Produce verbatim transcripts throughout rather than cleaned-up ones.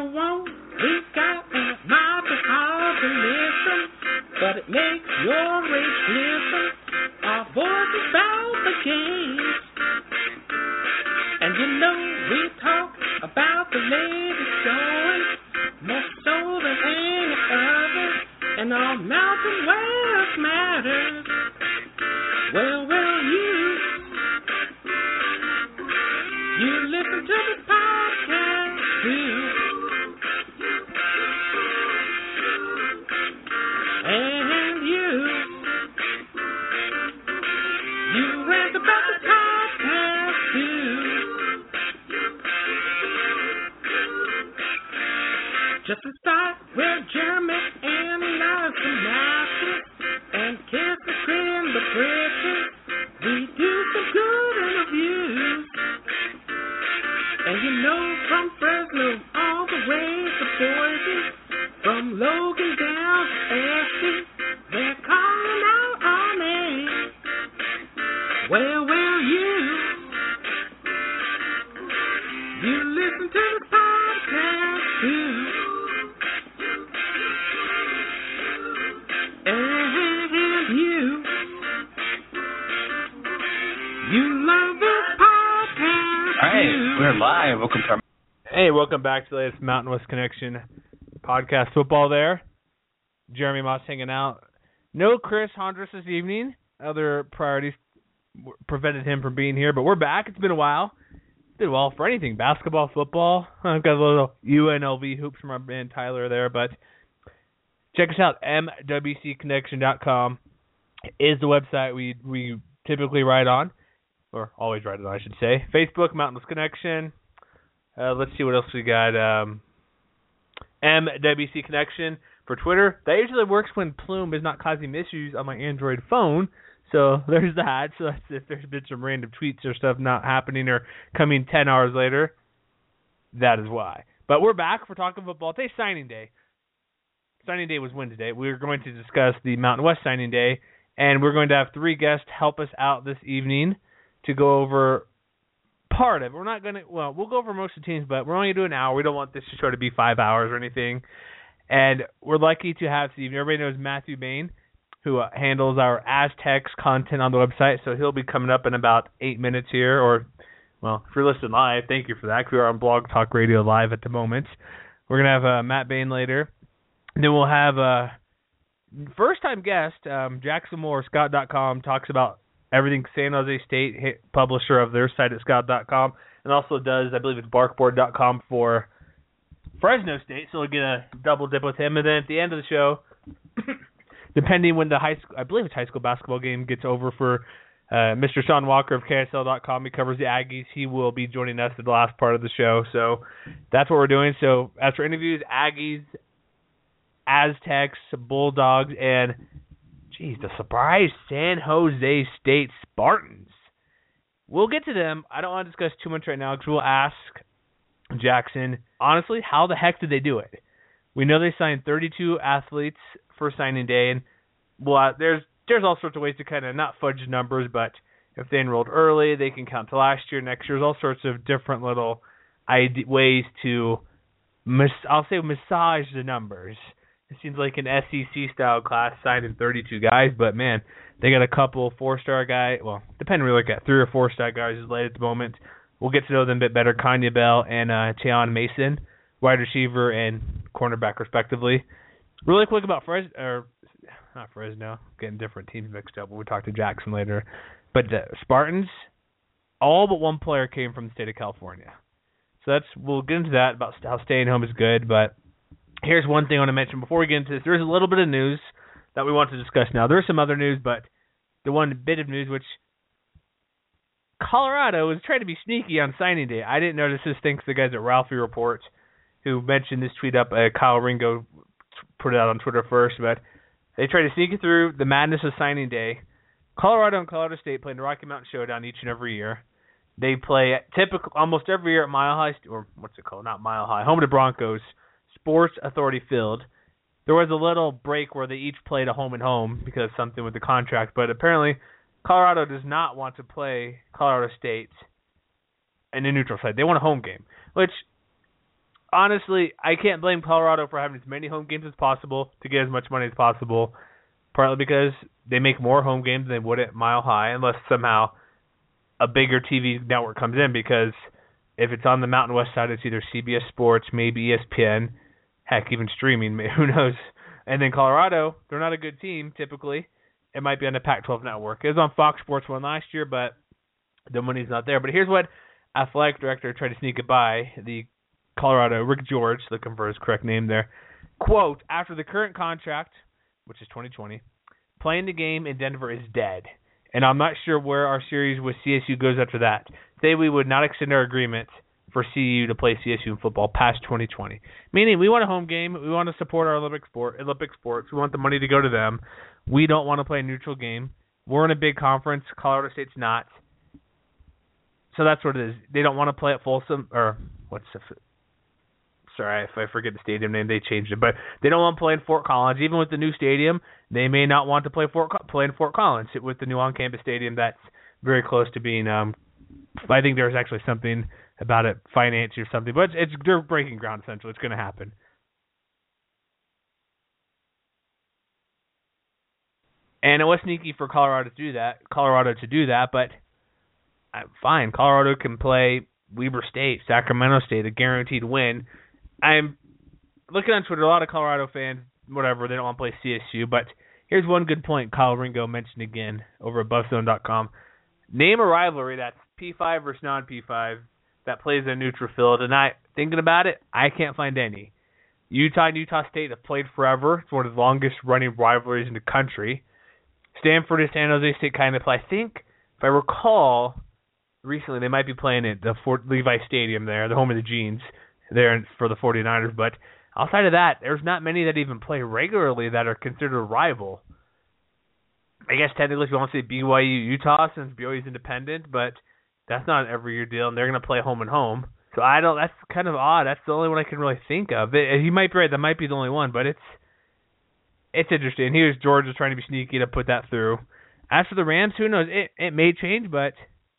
won't be gotten not be hard to listen, but it makes your rage listen. Our voices about the games, and you know we talk about the latest showing, more so than any other, and our Mountain West matters. Well, well, you, you listen to the podcast too, and you, you rant about the podcast too. Just inside where Jeremy and Elias and Matthew and Kiss the Grin the Bridges, we do some good interviews. And you know from Fresno all the way to Boise, from Logan down to Ashton, they're calling out our name. Well, well, you, you listen to the podcast too. And you, you love this podcast. All right, we're live. Welcome to our... Hey, welcome back to the latest Mountain West Connection podcast football there. Jeremy Moss hanging out. No Chris Hondras this evening. Other priorities prevented him from being here, but we're back. It's been a while. It's been a while for anything. Basketball, football. I've got a little U N L V hoops from our man Tyler there, but check us out. M W C connection dot com is the website we we typically write on, or always write it on, I should say. Facebook, Mountain West Connection. Uh, let's see what else we got. Um, M W C Connection for Twitter. That usually works when Plume is not causing issues on my Android phone. So there's that. So that's if there's been some random tweets or stuff not happening or coming ten hours later, that is why. But we're back for talking football. Today's signing day. Signing day was Wednesday. We're going to discuss the Mountain West signing day, and we're going to have three guests help us out this evening to go over part of it. We're not going to, well, we'll go over most of the teams, but we're only going to do an hour. We don't want this show to be five hours or anything. And we're lucky to have Steve. Everybody knows Matthew Bain, who uh, handles our Aztecs content on the website, so he'll be coming up in about eight minutes here. Or, well, if you're listening live, thank you for that, because we are on Blog Talk Radio live at the moment. We're going to have uh, Matt Bain later. And then we'll have a first-time guest, um, Jackson Moore, Scott dot com, talks about everything San Jose State, publisher of their site at Scott dot com, and also does, I believe it's Barkboard dot com for Fresno State, so we'll get a double dip with him. And then at the end of the show, depending when the high school, I believe it's high school basketball game gets over for uh, Mister Sean Walker of K S L dot com. He covers the Aggies. He will be joining us at the last part of the show. So that's what we're doing. So as for interviews, Aggies, Aztecs, Bulldogs, and, geez, the surprise San Jose State Spartans. We'll get to them. I don't want to discuss too much right now because we'll ask Jackson, honestly, how the heck did they do it? We know they signed thirty-two athletes for signing day, and well, uh, there's there's all sorts of ways to kind of not fudge numbers, but if they enrolled early, they can count to last year, next year. There's all sorts of different little ide- ways to, mas- I'll say, massage the numbers. It seems like an S E C-style class signing thirty-two guys, but, man, they got a couple four-star guys. Well, depending on where you look at, three or four-star guys is late at the moment. We'll get to know them a bit better. Kanye Bell and uh, Cheon Mason, wide receiver and cornerback, respectively. Really quick about Fresno, or not Fresno, getting different teams mixed up. We'll talk to Jackson later. But the Spartans, all but one player came from the state of California. So that's we'll get into that about how staying home is good. But here's one thing I want to mention before we get into this. There's a little bit of news that we want to discuss now. There's some other news, but the one bit of news which Colorado is trying to be sneaky on signing day. I didn't notice this thanks to the guys at Ralphie Report who mentioned this tweet up. Uh, Kyle Ringo put it out on Twitter first, but they try to sneak it through the madness of signing day. Colorado and Colorado State play in the Rocky Mountain Showdown each and every year. They play typical almost every year at Mile High, or what's it called? Not Mile High, home of the Broncos, Sports Authority Field. There was a little break where they each played a home and home because of something with the contract, but apparently Colorado does not want to play Colorado State in a neutral site. They want a home game, which honestly, I can't blame Colorado for having as many home games as possible to get as much money as possible, partly because they make more home games than they would at Mile High, unless somehow a bigger T V network comes in, because if it's on the Mountain West side, it's either C B S Sports, maybe E S P N, heck, even streaming, who knows. And then Colorado, they're not a good team, typically. It might be on the Pac twelve network. It was on Fox Sports one last year, but the money's not there. But here's what athletic director tried to sneak it by, the Colorado, Rick George, looking for his correct name there. Quote, after the current contract, which is twenty twenty, playing the game in Denver is dead. And I'm not sure where our series with C S U goes after that. Say we would not extend our agreement for C U to play C S U in football past twenty twenty. Meaning we want a home game. We want to support our Olympic sport, Olympic sports. We want the money to go to them. We don't want to play a neutral game. We're in a big conference. Colorado State's not. So that's what it is. They don't want to play at Folsom, or what's the, sorry if I forget the stadium name, they changed it, but they don't want to play in Fort Collins. Even with the new stadium, they may not want to play Fort play in Fort Collins with the new on-campus stadium that's very close to being. Um, I think there's actually something about it, finance or something, but it's, it's they're breaking ground essentially. It's going to happen. And it was sneaky for Colorado to do that. Colorado to do that, but uh, fine. Colorado can play Weber State, Sacramento State, a guaranteed win. I'm looking on Twitter, a lot of Colorado fans, whatever, they don't want to play C S U, but here's one good point Kyle Ringo mentioned again over at buff zone dot com. Name a rivalry that's P five versus non-P five that plays in a neutral field, and I, thinking about it, I can't find any. Utah and Utah State have played forever. It's one of the longest-running rivalries in the country. Stanford and San Jose State kind of play. I think, if I recall, recently they might be playing at the Fort Levi Stadium there, the home of the Jeans, there for the 49ers. But outside of that, there's not many that even play regularly that are considered a rival. I guess technically if you want to say B Y U Utah, since B Y U's independent, but that's not an every year deal, and they're going to play home and home. So I don't. That's kind of odd. That's the only one I can really think of. It, you might be right. That might be the only one, but it's it's interesting. Here's Georgia trying to be sneaky to put that through. As for the Rams, who knows? It it may change, but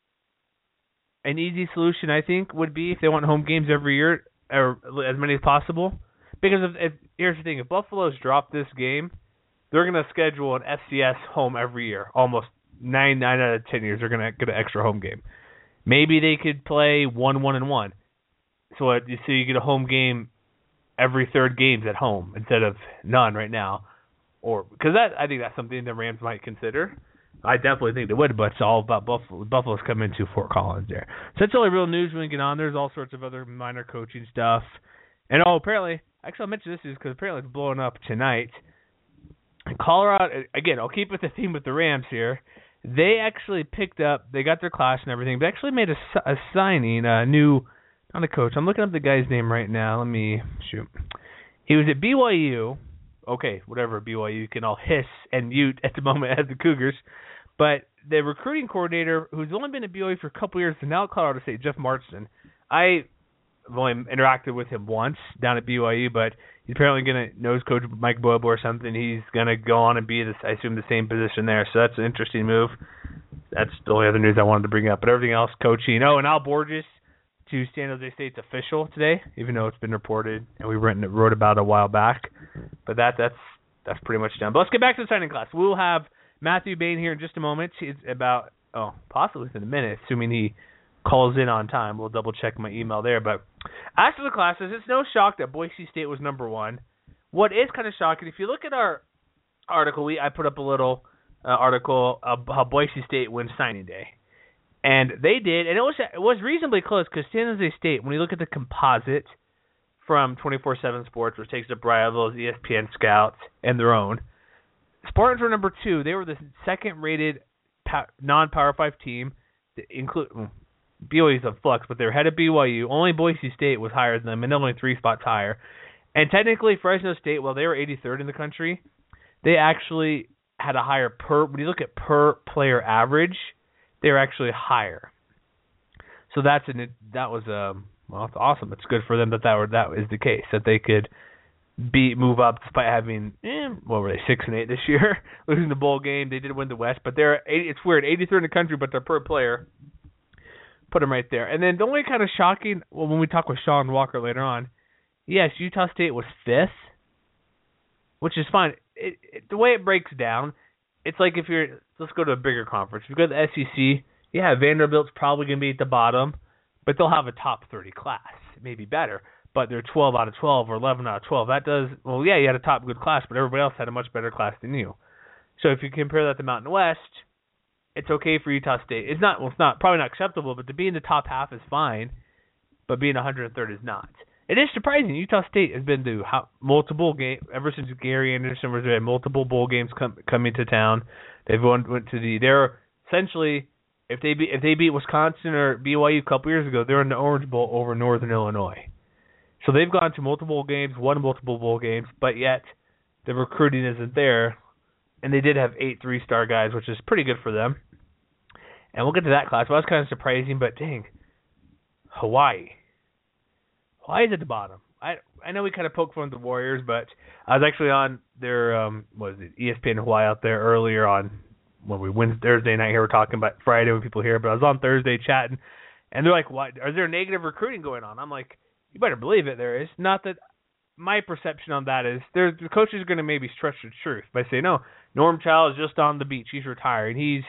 an easy solution I think would be if they want home games every year, or as many as possible. Because if, if here's the thing, if Buffalo's drop this game, they're going to schedule an F C S home every year. Almost nine nine out of ten years, they're going to get an extra home game. Maybe they could play one one and one, so uh, so you get a home game every third games at home instead of none right now. Or because that I think that's something the Rams might consider. I definitely think they would, but it's all about Buffalo. Buffalo's coming to Fort Collins there. So that's all the real news when we get on. There's all sorts of other minor coaching stuff. And oh, apparently, actually I'll mention this is because apparently it's blowing up tonight. Colorado, again, I'll keep with the theme with the Rams here. They actually picked up, they got their class and everything, but actually made a, a signing, a new, not a coach. I'm looking up the guy's name right now. Let me, shoot. He was at B Y U. Okay, whatever, B Y U can all hiss and mute at the moment as the Cougars. But the recruiting coordinator, who's only been at B Y U for a couple years, and now at Colorado State, Jeff Marston. I've only interacted with him once down at B Y U, but he's apparently going to knows Coach Mike Bobo or something. He's going to go on and be, this, I assume, the same position there. So that's an interesting move. That's the only other news I wanted to bring up. But everything else, coaching. Oh, and Al Borges to San Jose State's official today, even though it's been reported and we written, wrote about it a while back. But that that's that's pretty much done. But let's get back to the signing class. We'll have Matthew Bain here in just a moment. It's about, oh, possibly within a minute, assuming he calls in on time. We'll double-check my email there. But as for the classes, it's no shock that Boise State was number one. What is kind of shocking, if you look at our article, we I put up a little uh, article of how Boise State wins signing day. And they did, and it was it was reasonably close because San Jose State, when you look at the composite from twenty-four seven Sports, which takes up Rivals, E S P N Scouts, and their own, Spartans were number two. They were the second-rated non-Power five team, include B Y U's a flux, but they're ahead of B Y U. Only Boise State was higher than them, and only three spots higher. And technically, Fresno State, while they were eighty-third in the country, they actually had a higher per. When you look at per player average, they were actually higher. So that's an that was um well, it's awesome. It's good for them that that were that is the case, that they could be move up despite having eh, what were they six and eight this year, losing the bowl game. They did win the West, but they're eighty, it's weird eighty-third in the country, but their per player put them right there. And then the only kind of shocking, well, when we talk with Sean Walker later on, yes, Utah State was fifth, which is fine. It, it, the way it breaks down, it's like if you're, let's go to a bigger conference. If you go to the S E C, yeah, Vanderbilt's probably going to be at the bottom, but they'll have a top thirty class, maybe better. But they're twelve out of twelve or eleven out of twelve. That does, well, yeah, you had a top good class, but everybody else had a much better class than you. So if you compare that to Mountain West, it's okay for Utah State. It's not, well, it's not probably not acceptable, but to be in the top half is fine, but being one hundred third is not. It is surprising. Utah State has been to how, multiple games ever since Gary Anderson was there. Multiple bowl games come, coming to town. They've won, went to the. They're essentially, if they beat if they beat Wisconsin or B Y U a couple years ago, they're in the Orange Bowl over Northern Illinois. So they've gone to multiple games, won multiple bowl games, but yet the recruiting isn't there. And they did have eight three-star guys, which is pretty good for them. And we'll get to that class. Well, that's kind of surprising, but dang, Hawaii. Hawaii's at the bottom. I I know we kind of poke fun at the Warriors, but I was actually on their um what was it E S P N Hawaii out there earlier on when we win Thursday night here. We're talking about Friday when people here, but I was on Thursday chatting, and they're like, "Why? Is there negative recruiting going on?" I'm like, "You better believe it. There is." Not that my perception on that is there. The coach is going to maybe stretch the truth by saying, "No, Norm Chow is just on the beach. He's retired. He's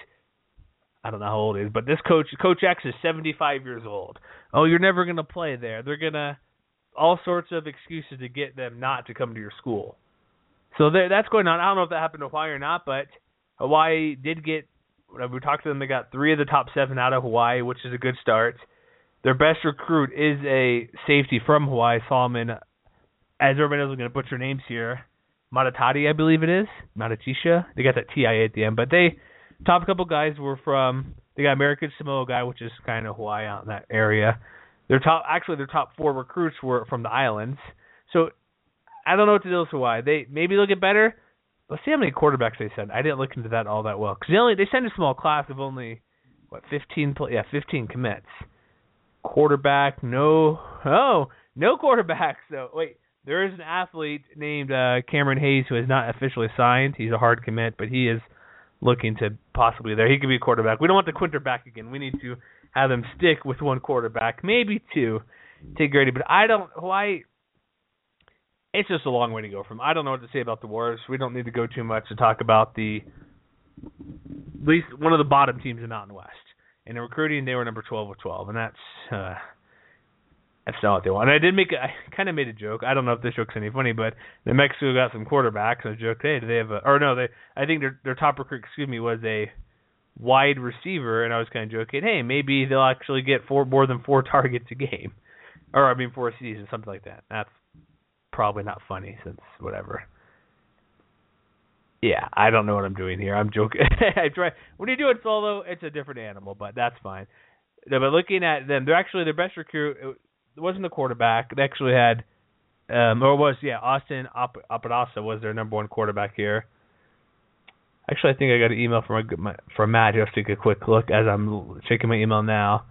I don't know how old he is, but this coach, Coach X, is seventy-five years old. Oh, you're never going to play there. They're going to all sorts of excuses to get them not to come to your school." So there, that's going on. I don't know if that happened to Hawaii or not, but Hawaii did get, when we talked to them, they got three of the top seven out of Hawaii, which is a good start. Their best recruit is a safety from Hawaii, Solomon, as everybody knows, I'm going to butcher names here, Matatati, I believe it is, Matatisha. They got that T I A at the end, but they, top couple guys were from, they got American Samoa guy, which is kind of Hawaii out in that area. Their top, actually, their top four recruits were from the islands. So I don't know what to do with Hawaii. They maybe they'll get better. Let's see how many quarterbacks they send. I didn't look into that all that well because they only they send a small class of only what fifteen yeah fifteen commits. Quarterback, no, oh no quarterback. So wait, there is an athlete named uh, Cameron Hayes who is not officially signed. He's a hard commit, but he is looking to possibly there. He could be a quarterback. We don't want the Quinter back again. We need to have them stick with one quarterback, maybe two. Take Grady, but I don't. Hawaii. It's just a long way to go from. I don't know what to say about the Warriors. We don't need to go too much to talk about the at least one of the bottom teams in Mountain West. And in recruiting, they were number twelve of twelve, and that's uh, that's not what they want. And I did make. A, I kind of made a joke. I don't know if this joke's any funny, but New Mexico got some quarterbacks. And I joked, hey, do they have a? Or no, they. I think their their top recruit, excuse me, was a wide receiver, and I was kind of joking, hey, maybe they'll actually get four more than four targets a game, or I mean four seasons, something like that. That's probably not funny since whatever. Yeah, I don't know what I'm doing here. I'm joking. I try when you do it solo, it's a different animal, but that's fine. No, but looking at them, they're actually their best recruit. It wasn't the quarterback. They actually had, um, or it was yeah, Austin Apadasa was their number one quarterback here. Actually, I think I got an email from my, from Matt. Just take a quick look as I'm checking my email now.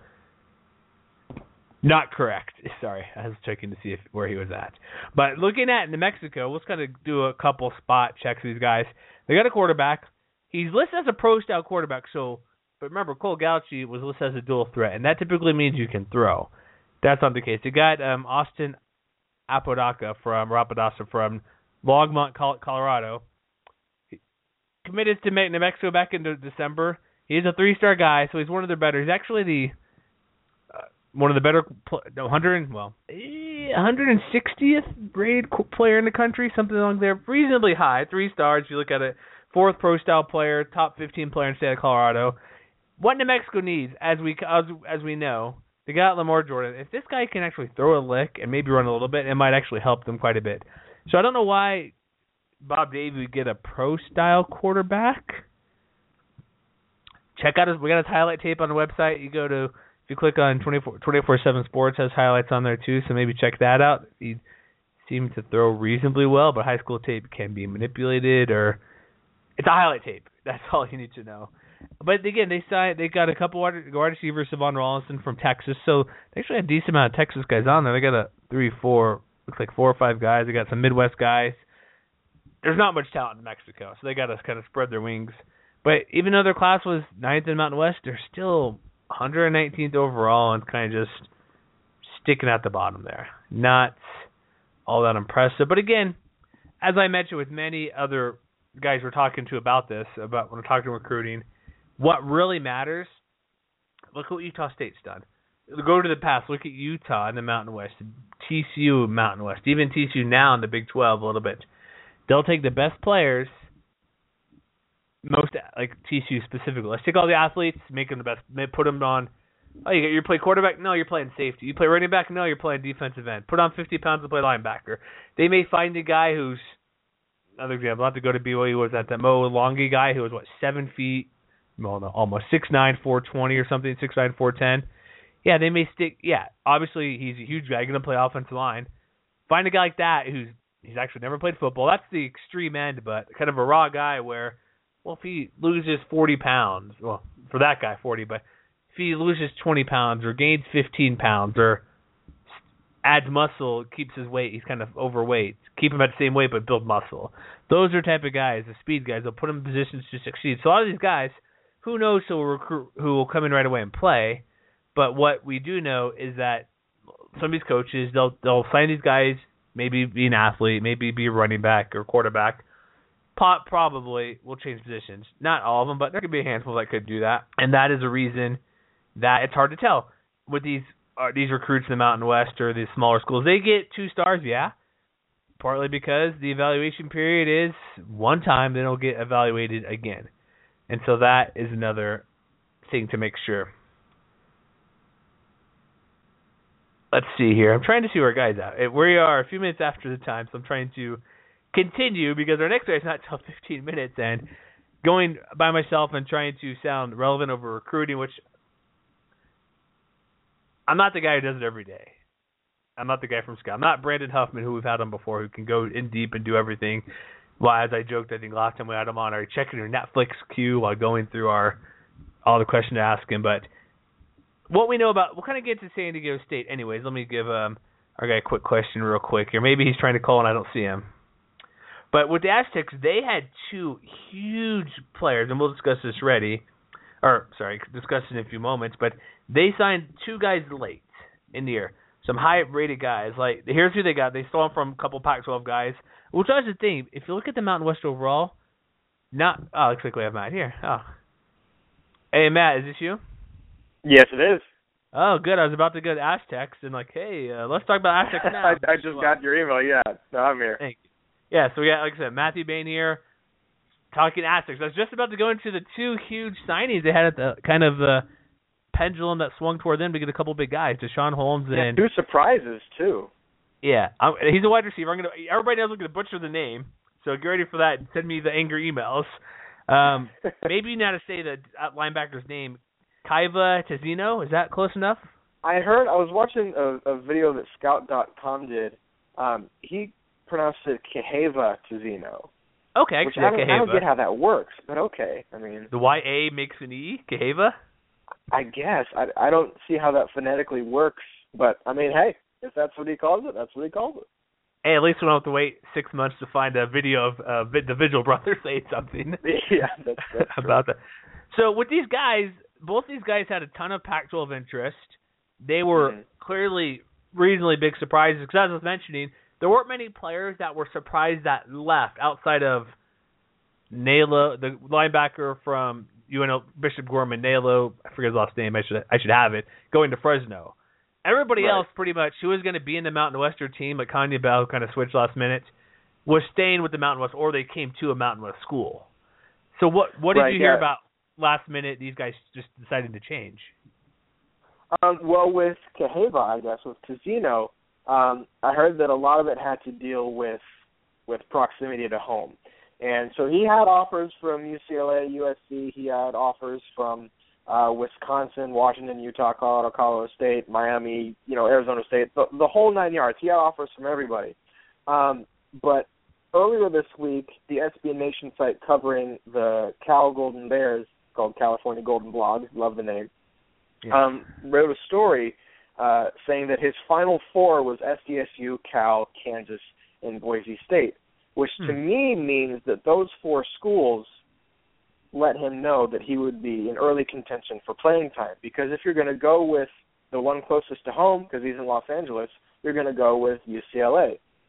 Not correct. Sorry, I was checking to see if where he was at. But looking at New Mexico, let's kind of do a couple spot checks for these guys. They got a quarterback. He's listed as a pro-style quarterback, so but remember, Cole Gauchi was listed as a dual threat, and that typically means you can throw. That's not the case. They got um, Austin Apodaca from Rapadasa from Longmont, Colorado. He committed to New Mexico back in December. He's a three-star guy, so he's one of their better. He's actually the one of the better, no, one hundred, well, one hundred sixtieth grade player in the country, something along there, reasonably high, three stars. If you look at it, fourth pro-style player, top fifteen player in the state of Colorado. What New Mexico needs, as we as, as we know, they got Lamar Jordan. If this guy can actually throw a lick and maybe run a little bit, it might actually help them quite a bit. So I don't know why Bob Davie would get a pro-style quarterback. Check out his, we got his highlight tape on the website. You go to If you click on twenty-four seven Sports, has highlights on there too, so maybe check that out. He seemed to throw reasonably well, but high school tape can be manipulated, or it's a highlight tape. That's all you need to know. But again, they signed, they got a couple wide receivers, Savon Rollinson from Texas, so they actually had a decent amount of Texas guys on there. They got a three, four, looks like four or five guys. They got some Midwest guys. There's not much talent in Mexico, so they got to kind of spread their wings. But even though their class was ninth in Mountain West, they're still one hundred nineteenth overall and kind of just sticking at the bottom there. Not all that impressive. But again, as I mentioned with many other guys we're talking to about this, about when we're talking recruiting, what really matters, look at what Utah State's done. Go to the past, look at Utah in the Mountain West, T C U Mountain West, even T C U now in the Big twelve a little bit. They'll take the best players, most like T C U specifically. Let's take all the athletes, make them the best, put them on. Oh, you you play quarterback? No, you're playing safety. You play running back? No, you're playing defensive end. Put on fifty pounds to play linebacker. They may find a guy who's, another example, not to go to B Y U, was that that Mo Longi guy who was, what, seven feet, well, no, almost six nine, four twenty or something, six nine, four ten. Yeah, they may stick, yeah, obviously he's a huge guy, going to play offensive line. Find a guy like that who's, he's actually never played football. That's the extreme end, but kind of a raw guy where, well, if he loses forty pounds, well, for that guy, forty, but if he loses twenty pounds or gains fifteen pounds or adds muscle, keeps his weight, he's kind of overweight, keep him at the same weight but build muscle. Those are the type of guys, the speed guys, they'll put him in positions to succeed. So a lot of these guys, who knows who will recruit, who will come in right away and play, but what we do know is that some of these coaches, they'll they'll sign these guys, maybe be an athlete, maybe be a running back or quarterback, Pop probably will change positions. Not all of them, but there could be a handful that could do that. And that is a reason that it's hard to tell. With these uh, these recruits in the Mountain West or these smaller schools, they get two stars, yeah, partly because the evaluation period is one time, then they'll get evaluated again. And so that is another thing to make sure. Let's see here. I'm trying to see where our guy's at. We are a few minutes after the time, so I'm trying to continue because our next guy is not until fifteen minutes, and going by myself and trying to sound relevant over recruiting, which I'm not the guy who does it every day. I'm not the guy from Scott. I'm not Brandon Huffman, who we've had on before, who can go in deep and do everything. Well, as I joked, I think last time we had him on, are checking your Netflix queue while going through our all the questions to ask him. But what we know about, we'll kind of get to San Diego State. Anyways, let me give um, our guy a quick question real quick here. Maybe he's trying to call and I don't see him. But with the Aztecs, they had two huge players, and we'll discuss this ready, or sorry, discuss it in a few moments. But they signed two guys late in the year, some high-rated guys. Like here's who they got. They stole them from a couple Pac twelve guys. Which is the thing. If you look at the Mountain West overall, not oh, looks like we have Matt here. Oh, hey Matt, is this you? Yes, it is. Oh, good. I was about to go to Aztecs and like, hey, uh, let's talk about Aztecs now. I, I just well, got your email. Yeah, no, I'm here. Thank you. Yeah, so we got, like I said, Matthew Bain here talking Aztecs. I was just about to go into the two huge signings they had at the kind of the pendulum that swung toward them to get a couple big guys, Deshaun Holmes and yeah, two surprises too. Yeah, I'm, he's a wide receiver. I'm gonna. Everybody knows I'm gonna butcher the name, so get ready for that. And send me the angry emails. Um, maybe you know how to say the linebacker's name. Kaiva Tezino, is that close enough? I heard, I was watching a, a video that Scout dot com did. Um, he pronounced it Keheva Tezino. Okay, I, which I, don't, I don't get how that works, but okay. I mean, the Y A makes an E, Keheva? I guess. I, I don't see how that phonetically works, but, I mean, hey, if that's what he calls it, that's what he calls it. Hey, at least we don't have to wait six months to find a video of uh, the Vigil brothers saying something. Yeah, that's, that's about that. So with these guys, both these guys had a ton of Pac twelve interest. They were mm-hmm. clearly reasonably big surprises because, as I was mentioning, there weren't many players that were surprised that left outside of Nalo, the linebacker from U N L, Bishop Gorman, Nalo, I forget his last name, I should I should have it, going to Fresno. Everybody right. else, pretty much, who was going to be in the Mountain Western team, like Kanye Bell kind of switched last minute, was staying with the Mountain West, or they came to a Mountain West school. So what what did right, you hear yeah. about last minute these guys just decided to change? Um, well, with Keheva, I guess, with Tezino, um, I heard that a lot of it had to deal with with proximity to home. And so he had offers from U C L A, U S C. He had offers from uh, Wisconsin, Washington, Utah, Colorado, Colorado State, Miami, you know, Arizona State, the, the whole nine yards. He had offers from everybody. Um, but earlier this week, the S B Nation site covering the Cal Golden Bears, called California Golden Blog, love the name, yeah. um, wrote a story uh, saying that his final four was S D S U, Cal, Kansas, and Boise State, which hmm. to me means that those four schools let him know that he would be in early contention for playing time. Because if you're going to go with the one closest to home, because he's in Los Angeles, you're going to go with U C L A.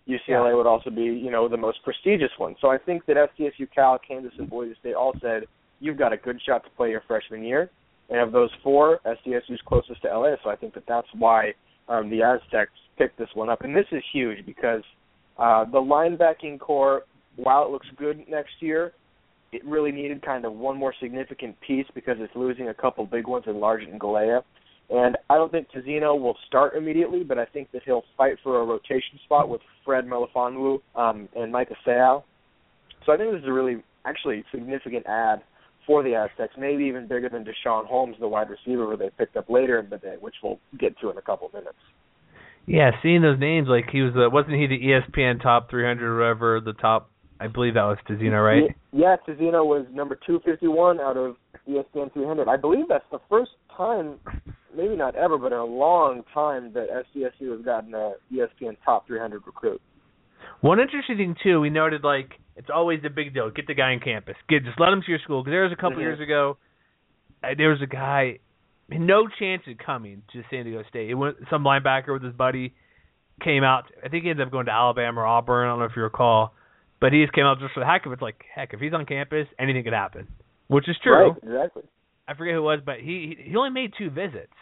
U C L A yeah. would also be, you know, the most prestigious one. So I think that S D S U, Cal, Kansas, and Boise State all said, you've got a good shot to play your freshman year. And of those four, S D S U is closest to L A, so I think that that's why um, the Aztecs picked this one up. And this is huge because uh, the linebacking core, while it looks good next year, it really needed kind of one more significant piece because it's losing a couple big ones in Largent and Galea. And I don't think Tizino will start immediately, but I think that he'll fight for a rotation spot with Fred Melifonwu um, and Micah Seau. So I think this is a really, actually, significant add for the Aztecs, maybe even bigger than Deshaun Holmes, the wide receiver who they picked up later in the day, which we'll get to in a couple minutes. Yeah, seeing those names, like he was, uh, wasn't he the E S P N top three hundred or whatever, the top, I believe that was Tizino, right? Yeah, Tizino was number two fifty-one out of E S P N three hundred. I believe that's the first time, maybe not ever, but in a long time that S D S U has gotten a E S P N top three hundred recruit. One interesting thing, too, we noted, like, it's always a big deal. Get the guy on campus. Get Just let him to your school. Because there was a couple mm-hmm. years ago, uh, there was a guy, no chance of coming to San Diego State. It went, some linebacker with his buddy came out. I think he ended up going to Alabama or Auburn. I don't know if you recall. But he just came out just for the heck of it. It's like, heck, if he's on campus, anything could happen, which is true. Right, exactly. I forget who it was, but he he only made two visits.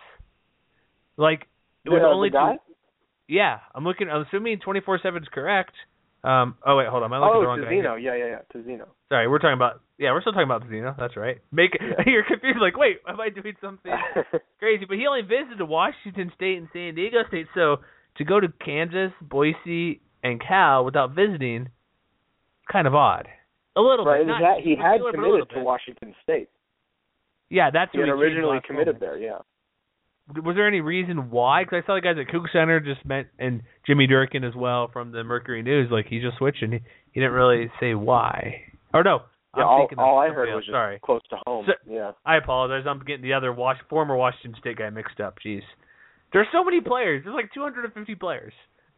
Like, it the, was only the guy? two. Yeah, I'm looking. I'm assuming twenty-four seven is correct. Um, oh wait, hold on. Am I looking oh, at the wrong Tizino. guy? Yeah, yeah, yeah. Tizino. Sorry, we're talking about. Yeah, we're still talking about Tizino. That's right. Make yeah. You're confused. Like, wait, am I doing something crazy? But he only visited Washington State and San Diego State. So to go to Kansas, Boise, and Cal without visiting, kind of odd. A little right, bit. Right, not, he had, he had committed to Washington State. Yeah, that's he who had he originally committed there. Yeah. Was there any reason why? Because I saw the guys at Kook Center just meant, and Jimmy Durkin as well from the Mercury News, like he just switched and he, he didn't really say why. Or no, yeah, I'm all, thinking all I of heard was just Sorry. close to home. So, yeah, I apologize. I'm getting the other Was- former Washington State guy mixed up. Jeez, there's so many players. There's like two hundred fifty players.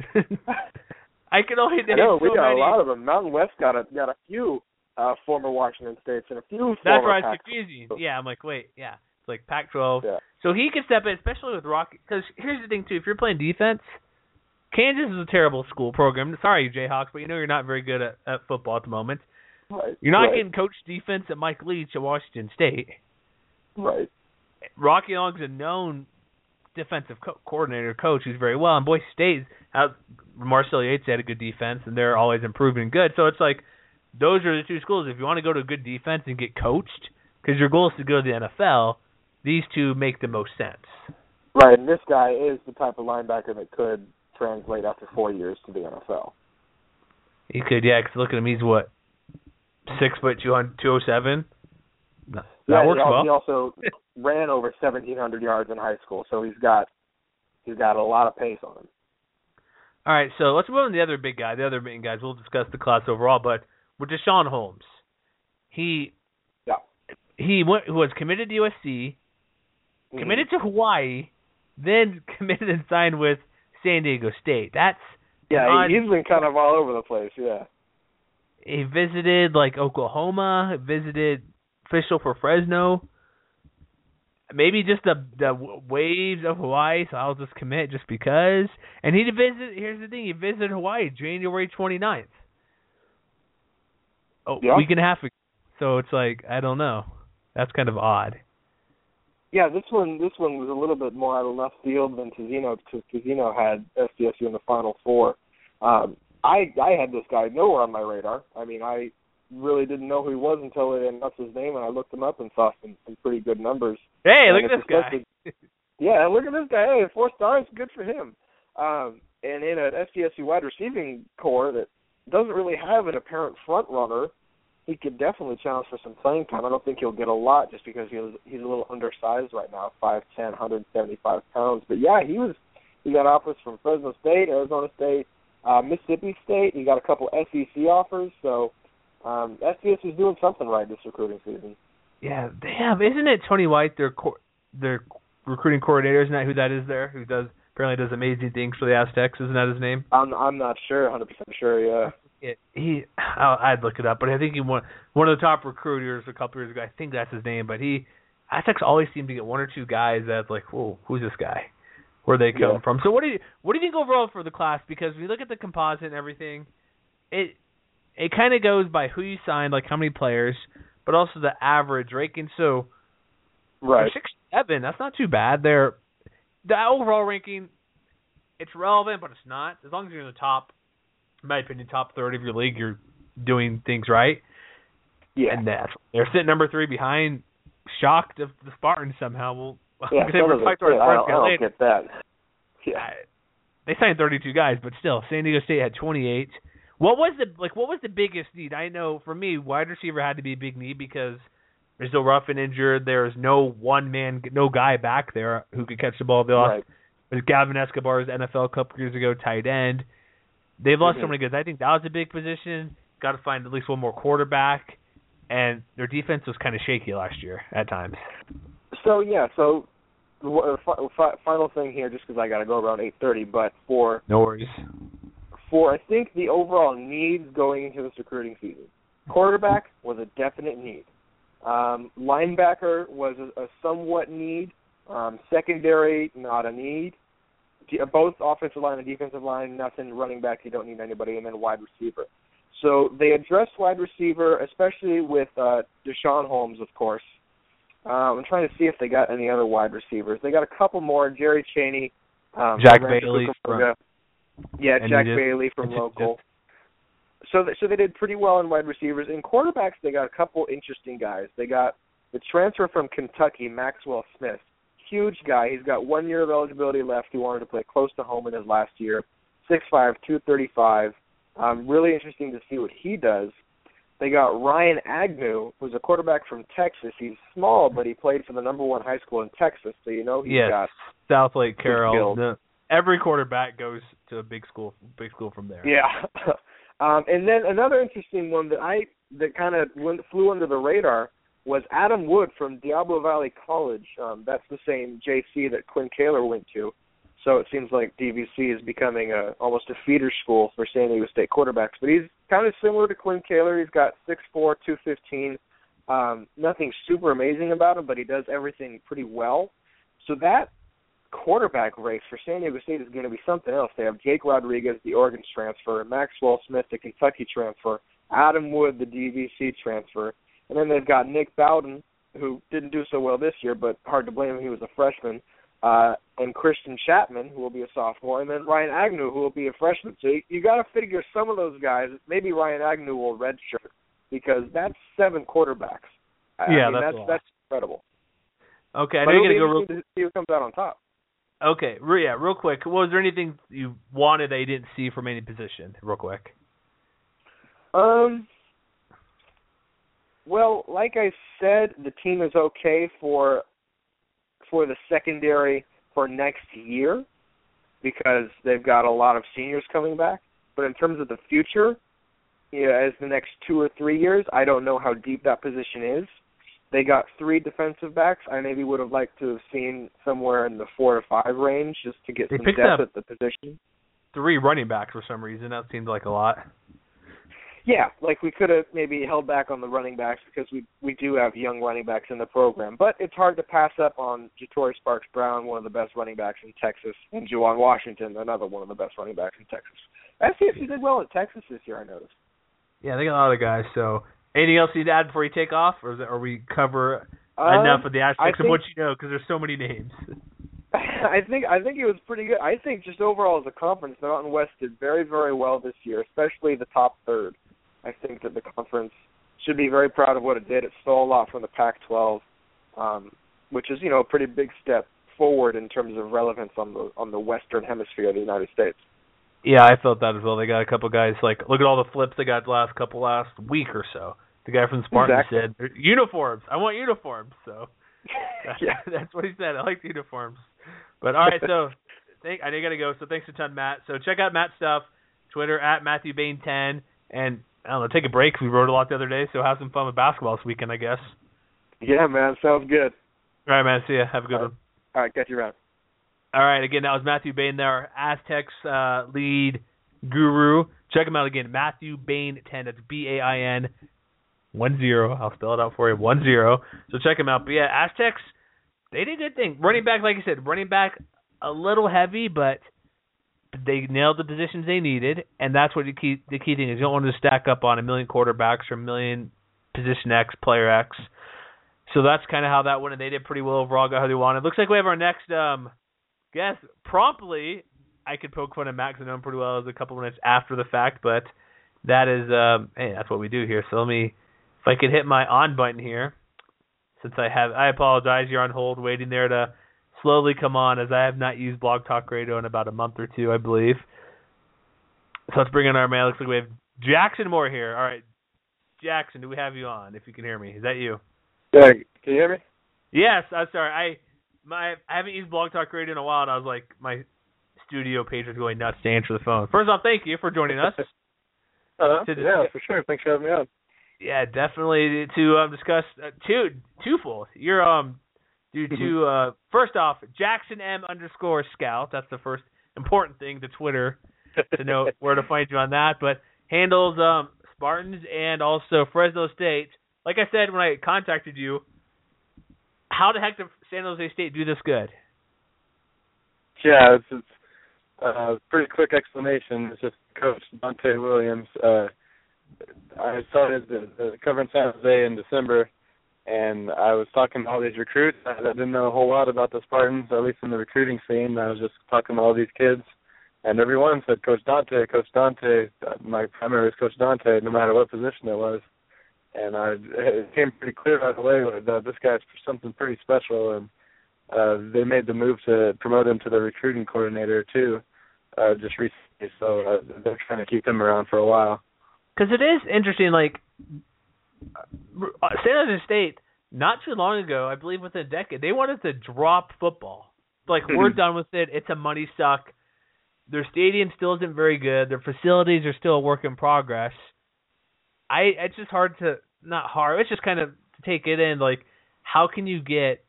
I can only name I know, so we got many. a lot of them. Mountain West got a got a few uh, former Washington States and a few. That's where Pac- it's confusing. Yeah, I'm like, wait, yeah. It's like Pac twelve. Yeah. So he can step in, especially with Rocky. Because here's the thing, too. If you're playing defense, Kansas is a terrible school program. Sorry, Jayhawks, but you know you're not very good at, at football at the moment. Right. You're not right. getting coach defense at Mike Leach at Washington State. Right. Rocky Long's a known defensive co- coordinator coach who's very well. And Boise State has Marcel Yates had a good defense, and they're always improving good. So it's like those are the two schools. If you want to go to a good defense and get coached, because your goal is to go to the N F L, these two make the most sense. Right, and this guy is the type of linebacker that could translate after four years to the N F L. He could, yeah, because look at him. He's what, six foot two oh seven? That yeah, works he well. He also ran over seventeen hundred yards in high school, so he's got he's got a lot of pace on him. All right, so let's move on to the other big guy, the other main guys. We'll discuss the class overall, but with Deshaun Holmes, he yeah. he went, was committed to U S C, mm-hmm. committed to Hawaii, then committed and signed with San Diego State. That's yeah, odd, he's been kind of all over the place. Yeah, he visited like Oklahoma, visited official for Fresno. Maybe just the the waves of Hawaii, so I'll just commit just because. And he visited. Here's the thing: he visited Hawaii January twenty-ninth. Oh, yeah. week and a half ago. So it's like I don't know. That's kind of odd. Yeah, this one this one was a little bit more out of left field than Tizino, because Tizino had S D S U in the Final Four. Um, I I had this guy nowhere on my radar. I mean, I really didn't know who he was until they announced his name, and I looked him up and saw some, some pretty good numbers. Hey, and look at this guy. Yeah, look at this guy. Hey, four stars, good for him. Um, and in an S D S U wide receiving core that doesn't really have an apparent front runner, he could definitely challenge for some playing time. I don't think he'll get a lot just because he was, he's a little undersized right now, five ten, one seventy-five pounds. But, yeah, he was he got offers from Fresno State, Arizona State, uh, Mississippi State. He got a couple S E C offers. So um, S D S is doing something right this recruiting season. Yeah, they have. Isn't it Tony White, their co- their recruiting coordinator? Isn't that who that is there? Who does apparently does amazing things for the Aztecs? Isn't that his name? I'm I'm not sure, one hundred percent sure. Yeah. It, he, I'll, I'd look it up, but I think he won one of the top recruiters a couple years ago. I think that's his name. But he, Aztecs always seem to get one or two guys that's like, whoa, who's this guy? where they come Yeah. from. So what do you what do you think overall for the class? Because when you look at the composite and everything, it it kind of goes by who you signed, like how many players, but also the average ranking. So Right. six seven, that's not too bad. They're the overall ranking, it's relevant, but it's not. As long as you're in the top, in my opinion, top third of your league, you're doing things right. Yeah. And that's they're sitting number three behind. Shocked if the Spartans somehow will. Yeah, they were I, to our I, Spartans don't, I later. don't get that. Yeah. I, they signed thirty-two guys, but still, San Diego State had twenty-eight. What was the like? What was the biggest need? I know for me, wide receiver had to be a big need because there's no Ruffin injured. There's no one man, no guy back there who could catch the ball. They lost. Right. There's Gavin Escobar's N F L a couple years ago, tight end. They've lost Mm-hmm. so many guys. I think that was a big position. Got to find at least one more quarterback, and their defense was kind of shaky last year at times. So yeah, so the fi- fi- final thing here, just because I got to go around eight thirty, but for No worries. for I think the overall needs going into this recruiting season, quarterback was a definite need. Um, linebacker was a, a somewhat need. Um, secondary, not a need. De- Both offensive line and defensive line, nothing. Running back, you don't need anybody, and then wide receiver. So they addressed wide receiver, especially with uh, Deshaun Holmes, of course. Um, I'm trying to see if they got any other wide receivers. They got a couple more. Jerry Cheney, um, Jack Rancho Bailey Cucamonga. Yeah, And Jack he did- Bailey from and just- local. So, th- so they did pretty well in wide receivers. In quarterbacks, they got a couple interesting guys. They got the transfer from Kentucky, Maxwell Smith. Huge guy. He's got one year of eligibility left. He wanted to play close to home in his last year. six five, two thirty-five. Um, really interesting to see what he does. They got Ryan Agnew, who's a quarterback from Texas. He's small, but he played for the number one high school in Texas, so you know he's yes, got South Lake Carroll. skills. The, every quarterback goes to a big school, big school from there. Yeah. um, and then another interesting one that I that kind of went, flew under the radar was Adam Wood from Diablo Valley College. Um, that's the same J C that Quinn Kaler went to. So it seems like D V C is becoming a almost a feeder school for San Diego State quarterbacks. But he's kind of similar to Quinn Kaler. He's got six four, two fifteen. Um, nothing super amazing about him, but he does everything pretty well. So that quarterback race for San Diego State is going to be something else. They have Jake Rodriguez, the Oregon transfer, Maxwell Smith, the Kentucky transfer, Adam Wood, the D V C transfer, and then they've got Nick Bowden, who didn't do so well this year, but hard to blame him. He was a freshman. Uh, and Christian Chapman, who will be a sophomore, and then Ryan Agnew, who will be a freshman. So you, you got to figure some of those guys, maybe Ryan Agnew will redshirt, because that's seven quarterbacks. I, Yeah, I mean, that's that's a lot. that's incredible. Okay, I But know it'll you be got to go real. interesting to see who comes out on top. Okay, re- yeah, real quick. Was there anything you wanted that you didn't see from any position? Real quick. Um. Well, like I said, the team is okay for for the secondary for next year because they've got a lot of seniors coming back. But in terms of the future, yeah, as the next two or three years, I don't know how deep that position is. They got three defensive backs. I maybe would have liked to have seen somewhere in the four to five range just to get They some picked depth up- at the position. Three running backs for some reason. That seemed like a lot. Yeah, like we could have maybe held back on the running backs because we we do have young running backs in the program. But it's hard to pass up on Jatori Sparks-Brown, one of the best running backs in Texas, and Juwan Washington, another one of the best running backs in Texas. S C F C did well in Texas this year, I noticed. Yeah, they got a lot of guys. So, anything else you'd add before you take off, or, is it, or we cover Um, enough of the aspects I of think- what you know? Because there's so many names. I think I think it was pretty good. I think just overall as a conference, the Mountain West did very, very well this year, especially the top third. I think that the conference should be very proud of what it did. It stole a lot from the Pac twelve, um, which is, you know, a pretty big step forward in terms of relevance on the on the Western Hemisphere of the United States. Yeah, I felt that as well. They got a couple guys, like, look at all the flips they got the last couple last week or so. The guy from Spartan Exactly. said, uniforms. I want uniforms. So Yeah. that's what he said. I like the uniforms. But, all right, so thank, I know you got to go, so thanks a ton, Matt. So check out Matt's stuff, Twitter, at Matthew Bain ten, and I don't know, take a break. We wrote a lot the other day, so have some fun with basketball this weekend, I guess. Yeah, man, sounds good. All right, man, see ya. Have a good All right. one. All right, catch you around. All right, again, that was Matthew Bain there, Aztecs uh, lead guru. Check him out again, Matthew Bain ten. That's B A I N one zero. I'll spell it out for you, one zero. So check him out. But yeah, Aztecs, they did a good thing. Running back, like I said, running back, a little heavy, but they nailed the positions they needed, and that's what you keep, the key thing is. You don't want to stack up on a million quarterbacks or a million position X, player X. So that's kind of how that went, and they did pretty well overall, got how they wanted. Looks like we have our next um, guest promptly. I could poke fun at Max and know him pretty well as a couple minutes after the fact, but that is, um, hey, that's what we do here. So let me, if I could hit my on button here, since I have, I apologize, you're on hold, waiting there to slowly come on, as I have not used Blog Talk Radio in about a month or two, I believe. So let's bring in our man. Looks like we have Jackson Moore here. All right, Jackson, do we have you on? If you can hear me, is that you? Yeah, can you hear me? Yes, I'm sorry. I my I haven't used Blog Talk Radio in a while, and I was like, my studio page was going nuts to answer the phone. First off, thank you for joining us. uh, to, yeah, for sure. Thanks for having me on. Yeah, definitely to um, discuss uh, two twofold. You're um due to uh first off Jackson M underscore Scout. That's the first important thing to Twitter to know where to find you on that. But handles um Spartans and also Fresno State. Like I said when I contacted you, how the heck did San Jose State do this good? Yeah, it's, it's uh, pretty quick explanation. It's just Coach Dante Williams. Uh, I started the, the covering San Jose in December, and I was talking to all these recruits. I didn't know a whole lot about the Spartans, at least in the recruiting scene. I was just talking to all these kids, and everyone said, Coach Dante, Coach Dante. My primary was Coach Dante, no matter what position it was. And I, it became pretty clear right away that this guy's something pretty special, and uh, they made the move to promote him to the recruiting coordinator, too, uh, just recently. So uh, they're trying to keep him around for a while. Because it is interesting, like, San Jose State, not too long ago, I believe within a decade, they wanted to drop football. Like, we're done with it. It's a money suck. Their stadium still isn't very good. Their facilities are still a work in progress. I It's just hard to, not hard, it's just kind of to take it in, like, how can you get,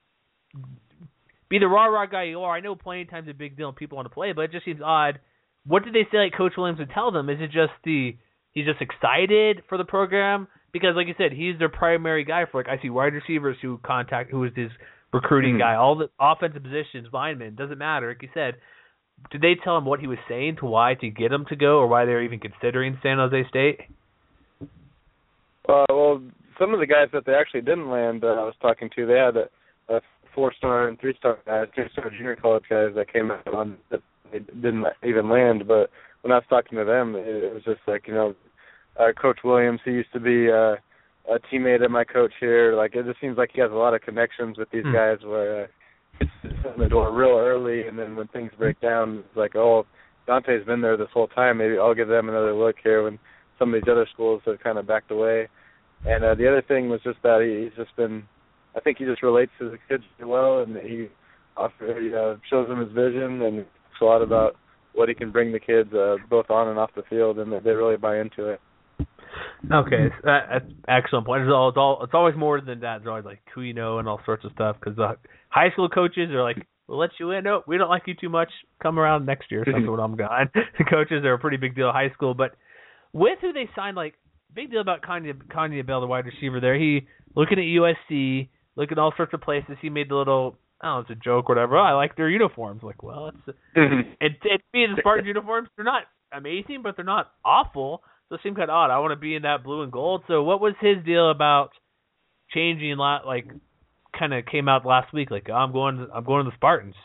be the rah-rah guy you are. I know playing time's a big deal and people want to play, but it just seems odd. What did they say, like, Coach Williams would tell them? Is it just the, he's just excited for the program? Because, like you said, he's their primary guy for, like, I see wide receivers who contact, who is his recruiting mm-hmm. guy, all the offensive positions, linemen, doesn't matter. Like you said, did they tell him what he was saying to why to get him to go, or why they were even considering San Jose State? Uh, well, some of the guys that they actually didn't land, uh, I was talking to, they had a, a four-star and three-star guys, three-star junior college guys that came out on that they didn't even land. But when I was talking to them, it, it was just like, you know, uh, Coach Williams, he used to be uh, a teammate of my coach here. Like, it just seems like he has a lot of connections with these mm. guys where uh, it's, it's in the door real early, and then when things break down, it's like, oh, Dante's been there this whole time. Maybe I'll give them another look here when some of these other schools have kind of backed away. And uh, the other thing was just that he, he's just been, I think he just relates to the kids really well, and he, offer, he uh, shows them his vision and talks a lot about what he can bring the kids uh, both on and off the field, and they really buy into it. Okay, that, that's an excellent point. It's, all, it's, all, it's always more than that. It's always like who you know and all sorts of stuff, because the high school coaches are like, we'll let you in. No, we don't like you too much. Come around next year. So that's what I'm going. The coaches are a pretty big deal at high school, but with who they signed, like, big deal about Kanye, Kanye Bell, the wide receiver there. He, looking at U S C, looking at all sorts of places, he made the little, I don't know, it's a joke or whatever. Oh, I like their uniforms. Like, well, it's, it, it being the Spartans uniforms, they're not amazing, but they're not awful. So it seemed kind of odd. I want to be in that blue and gold. So what was his deal about changing, like, kind of came out last week, like, oh, I'm going to, I'm going to the Spartans?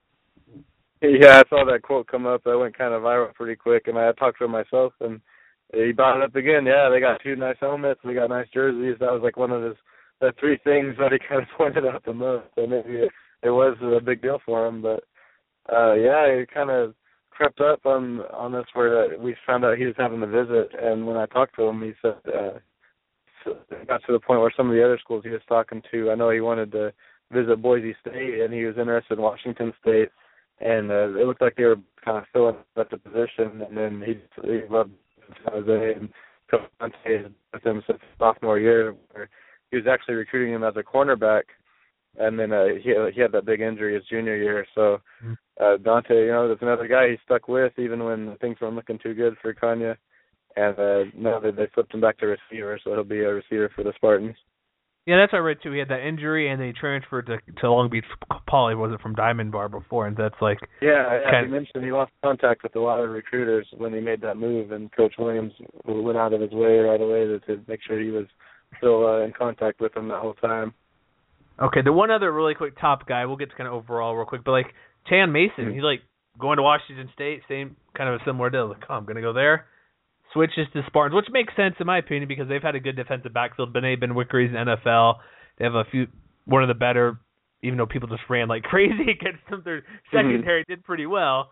Yeah, I saw that quote come up. That went kind of viral pretty quick, and I talked to him myself, and he brought it up again. Yeah, they got two nice helmets. They got nice jerseys. That was like one of his the three things that he kind of pointed out the most. So maybe it, it was a big deal for him. But, uh, yeah, it kind of crept up on on us where we found out he was having a visit. And when I talked to him, he said uh, so it got to the point where some of the other schools he was talking to, I know he wanted to visit Boise State, and he was interested in Washington State. And uh, it looked like they were kind of filling up the position. And then he, he loved San Jose, and Coach Dante with him since sophomore year, where he was actually recruiting him as a cornerback, and then uh, he he had that big injury his junior year. So uh, Dante, you know, there's another guy he stuck with even when things weren't looking too good for Kanye, and uh, now they they flipped him back to receiver, so he'll be a receiver for the Spartans. Yeah, that's what I read too. He had that injury, and then he transferred to to Long Beach Poly. Was it from Diamond Bar before? And that's like yeah, yeah. kind He mentioned he lost contact with a lot of recruiters when he made that move, and Coach Williams went out of his way right away to, to make sure he was still uh, in contact with him that whole time. Okay, the one other really quick top guy. We'll get to kind of overall real quick, but like Chan Mason, mm-hmm. he's like going to Washington State, same kind of a similar deal. Like, oh, I'm gonna go there. Switches to Spartans, which makes sense in my opinion because they've had a good defensive backfield. Bené Ben-Wickery's in the N F L. They have a few, one of the better, even though people just ran like crazy against them. Their secondary mm-hmm. did pretty well.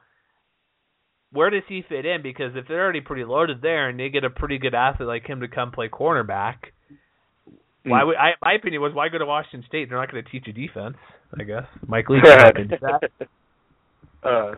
Where does he fit in? Because if they're already pretty loaded there and they get a pretty good athlete like him to come play cornerback, mm-hmm. why would I? My opinion was why go to Washington State? They're not going to teach you defense. I guess Mike Lee can help into that. Uh,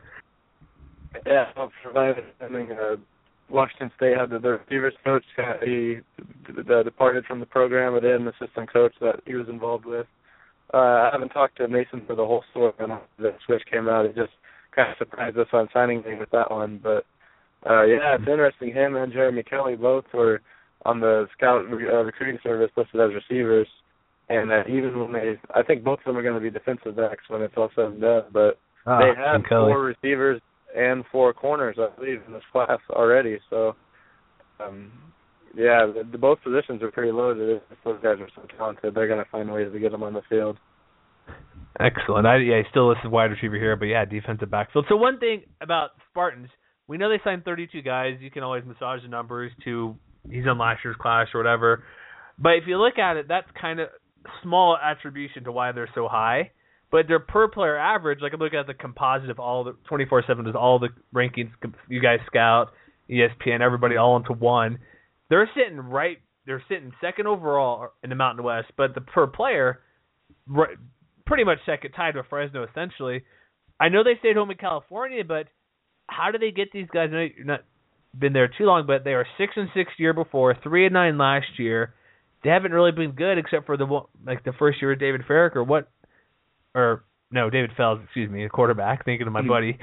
yeah, I'm surviving. I mean, uh, Washington State had the, the receivers coach. He uh, departed from the program, but then an assistant coach that he was involved with. Uh, I haven't talked to Mason for the whole story when the switch came out. It just kind of surprised us on signing day with that one. But, uh, yeah, it's interesting. Him and Jeremy Kelly both were on the scout uh, recruiting service listed as receivers. And uh, even when they – I think both of them are going to be defensive backs when it's all said and done. But ah, they have four receivers and four corners, I believe, in this class already. So, um, yeah, the, the, both positions are pretty loaded. If those guys are so talented, they're going to find ways to get them on the field. Excellent. I, yeah, he still listed wide receiver here, but, yeah, defensive backfield. So one thing about Spartans, we know they signed thirty-two guys. You can always massage the numbers to he's on last year's class or whatever. But if you look at it, that's kind of small attribution to why they're so high. But their per-player average, like I'm looking at the composite of all the twenty-four seven, does all the rankings, you guys scout, E S P N, everybody all into one. They're sitting right, they're sitting second overall in the Mountain West, but the per-player, right, pretty much second, tied with Fresno essentially. I know they stayed home in California, but how do they get these guys? I know you've not been there too long, but they were six and six year before, three and nine last year. They haven't really been good except for the like the first year of David Farrick or what. Or, no, David Fells, excuse me, a quarterback, thinking of my buddy.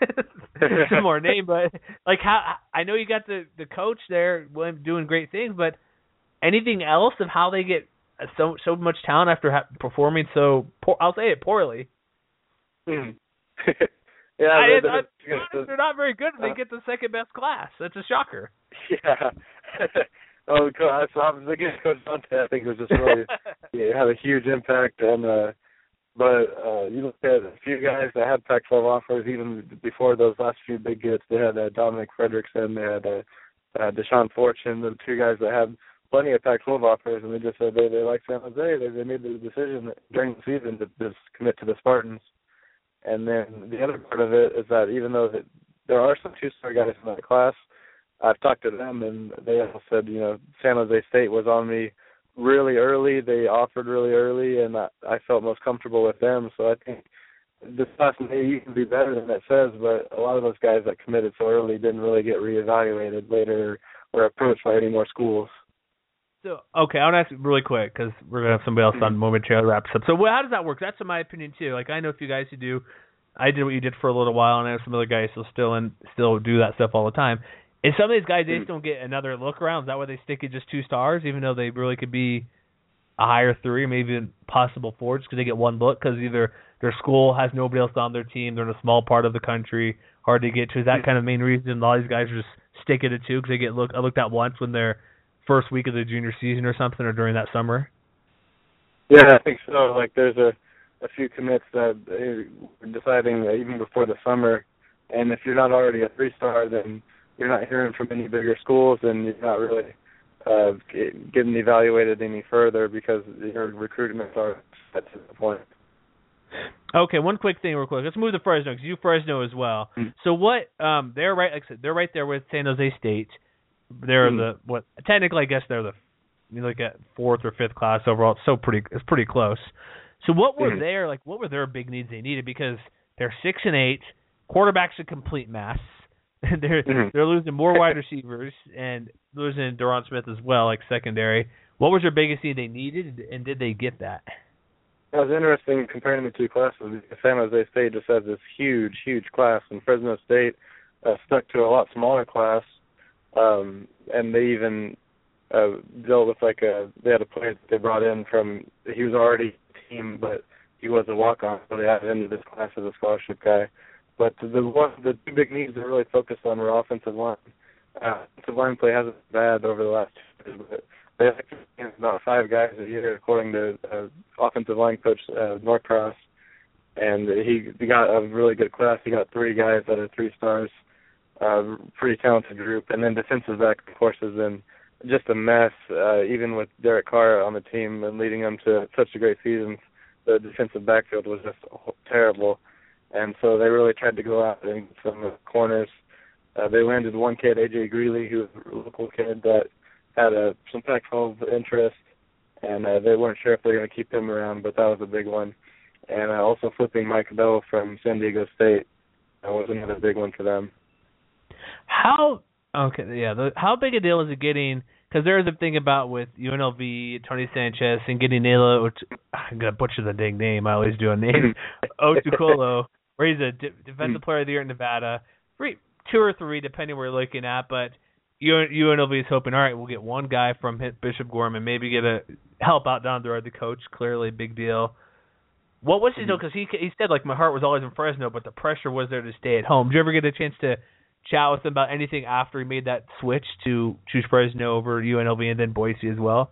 Some more name, but, like, how I know you got the, the coach there doing great things, but anything else of how they get so so much talent after ha- performing so, poor, I'll say it, poorly? Mm. yeah, I, they're, I, they're, they're not very good if they get the second best class. That's a shocker. Yeah. oh, God, so I was thinking Coach Dante, I think it was just really, yeah, had a huge impact on uh But uh, you look at a few guys that had Pac twelve offers even before those last few big hits. They had uh, Dominic Frederickson, they had uh, uh, Deshaun Fortune, the two guys that had plenty of Pac twelve offers, and they just said they, they like San Jose. They, they made the decision during the season to just commit to the Spartans. And then the other part of it is that even though that there are some two-star guys in that class, I've talked to them, and they all said, you know, San Jose State was on me really early. They offered really early, and I, I felt most comfortable with them. So I think this class may even be better than it says, but a lot of those guys that committed so early didn't really get reevaluated later or approached by any more schools. So, okay, I want to ask you really quick because we're going to have somebody else on momentarily wrap this up. So well, how does that work? That's in my opinion, too. Like, I know a few guys who do. I did what you did for a little while, and I have some other guys who still in, still do that stuff all the time. And some of these guys, they just don't get another look around. Is that why they stick at just two stars, even though they really could be a higher three, maybe even possible four, just because they get one look? Because either their school has nobody else on their team, they're in a small part of the country, hard to get to. Is that kind of main reason a lot of these guys are just stick at it two because they get look? I looked at once when they're first week of the junior season or something, or during that summer. Yeah, I think so. Like there's a a few commits that are deciding even before the summer, and if you're not already a three star, then you're not hearing from any bigger schools, and you're not really uh, getting evaluated any further because your recruitments are set to the point. Okay, one quick thing real quick. Let's move to Fresno because you Fresno as well. Mm-hmm. So what? Um, they're right. Like I said, they're right there with San Jose State. They're mm-hmm. the what? Technically, I guess they're the you look at fourth or fifth class overall. It's so pretty. It's pretty close. So what were mm-hmm. their like? What were their big needs they needed? Because they're six and eight. Quarterback's a complete mess. they're mm-hmm. they're losing more wide receivers and losing Duron Smith as well, like secondary. What was their biggest need they needed, and did they get that? It was interesting comparing the two classes. San Jose State just has this huge, huge class, and Fresno State uh, stuck to a lot smaller class, um, and they even uh, dealt with like a they had a player that they brought in from he was already a team, but he was a walk-on, so they added into this class as a scholarship guy. But the one, the two big needs they really focused on were offensive line. Uh, offensive line play hasn't been bad over the last two years, but they have about five guys a year, according to uh, offensive line coach uh, Norcross. And he, he got a really good class. He got three guys that are three stars, uh, pretty talented group. And then defensive back, of course, has been just a mess. Uh, even with Derek Carr on the team and leading them to such a great season, the defensive backfield was just terrible. And so they really tried to go out and get some corners. Uh, they landed one kid, A J Greeley, who was a local kid that had a, some Pac twelve interest, and uh, they weren't sure if they were going to keep him around, but that was a big one. And uh, also flipping Mike Bell from San Diego State uh, was another big one for them. How okay? Yeah, the, how big a deal is it getting? Because there is a thing about with U N L V, Tony Sanchez, and getting Nela. I'm gonna butcher the dang name. I always do a name. Otukolo, where he's a de- defensive player of the year in Nevada. Three, two or three, depending where you're looking at. But U N L V is hoping, all right, we'll get one guy from Bishop Gorman, maybe get a help out down the road. The coach, clearly a big deal. What was his deal? Because he he said, like, my heart was always in Fresno, but the pressure was there to stay at home. Did you ever get a chance to chat with him about anything after he made that switch to choose Fresno over U N L V and then Boise as well?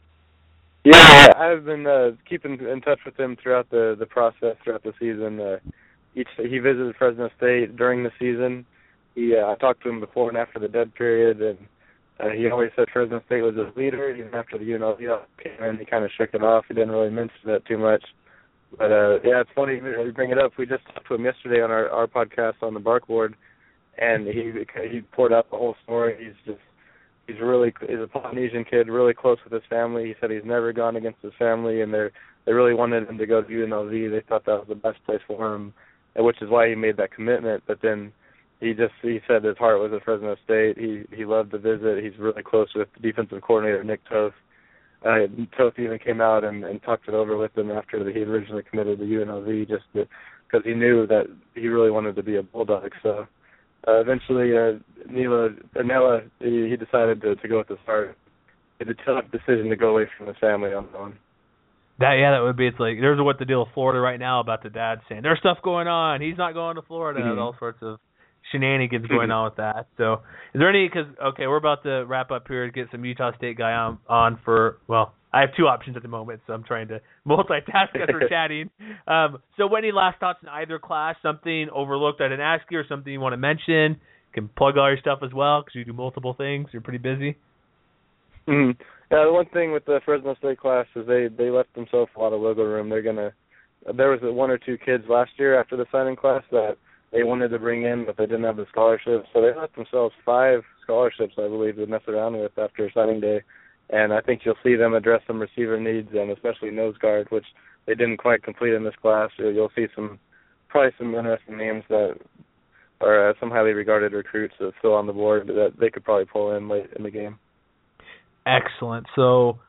Yeah, I've been uh, keeping in touch with him throughout the, the process, throughout the season. Uh, each he visited Fresno State during the season. He uh, I talked to him before and after the dead period, and uh, he always said Fresno State was his leader. Even after the U N L V came in, he kind of shook it off. He didn't really mention that too much. But, uh, yeah, it's funny you bring it up. We just talked to him yesterday on our, our podcast on the Barkboard, and he he poured out the whole story. He's just, he's really, he's a Polynesian kid, really close with his family. He said he's never gone against his family, and they they really wanted him to go to U N L V. They thought that was the best place for him, which is why he made that commitment. But then he just, he said his heart was at Fresno State. He, he loved the visit. He's really close with the defensive coordinator, Nick Toth. Uh, Toth even came out and, and talked it over with him after he originally committed to U N L V, just because he knew that he really wanted to be a Bulldog. So uh, eventually, uh, Nela, uh, Nela, he, he decided to, to go with the start. It's a tough decision to go away from his family on that one. That yeah, that would be. It's like there's what the deal with Florida right now about the dad saying there's stuff going on. He's not going to Florida. Mm-hmm. All sorts of shenanigans going on with that. So, is there any? Because okay, we're about to wrap up here to get some Utah State guy on on for. Well, I have two options at the moment, so I'm trying to multitask as we're chatting. Um, so, any last thoughts in either class? Something overlooked I didn't ask you, or something you want to mention? You can plug all your stuff as well because you do multiple things. You're pretty busy. Mm-hmm. Yeah, the one thing with the Fresno State class is they they left themselves a lot of wiggle room. They're gonna. There was one or two kids last year after the signing class that they wanted to bring in, but they didn't have the scholarships. So they left themselves five scholarships, I believe, to mess around with after signing day. And I think you'll see them address some receiver needs and especially nose guard, which they didn't quite complete in this class. You'll see some probably some interesting names that are uh, some highly regarded recruits that still on the board that they could probably pull in late in the game. Excellent. So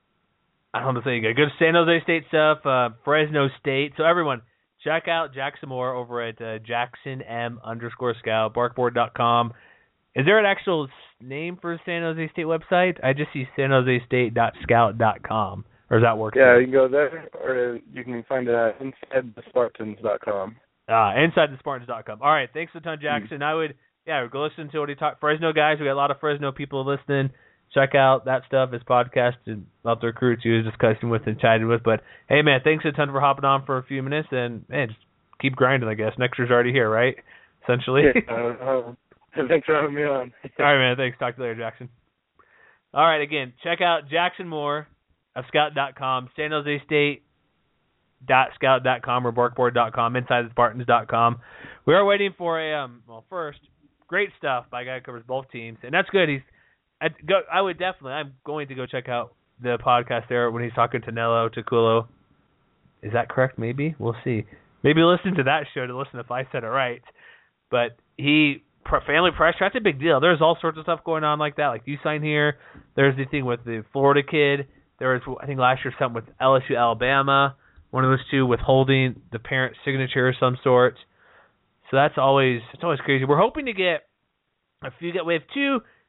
I don't know if you got good San Jose State stuff, uh, Fresno State. So everyone, check out Jackson Moore over at uh, Jackson M underscore Scout, barkboard dot com. Is there an actual name for the San Jose State website? I just see san jose state dot scout dot com. Or does that work? Yeah, too? you can go there, or you can find it at inside the spartans dot com. Ah, inside the spartans dot com. All right, thanks a ton, Jackson. Mm-hmm. I would, yeah, go listen to what he talked. Fresno guys, we got a lot of Fresno people listening. Check out that stuff, his podcast, and about the recruits he was discussing with and chatting with. But, hey, man, thanks a ton for hopping on for a few minutes. And, man, just keep grinding, I guess. Next year's already here, right? Essentially. Yeah, uh, thanks for having me on. All right, man. Thanks. Talk to you later, Jackson. All right, again, check out Jackson Moore of scout dot com, san jose state dot scout dot com or barkboard dot com, inside the spartans dot com. We are waiting for a, um, well, first, great stuff by a guy who covers both teams. And that's good. He's I, go, I would definitely, I'm going to go check out the podcast there when he's talking to Nello Taculo. Is that correct? Maybe? We'll see. Maybe listen to that show to listen if I said it right. But he, family pressure, that's a big deal. There's all sorts of stuff going on like that. Like you sign here. There's the thing with the Florida kid. There was, I think last year, something with L S U Alabama. One of those two withholding the parent's signature of some sort. So that's always, it's always crazy. We're hoping to get a few, we have two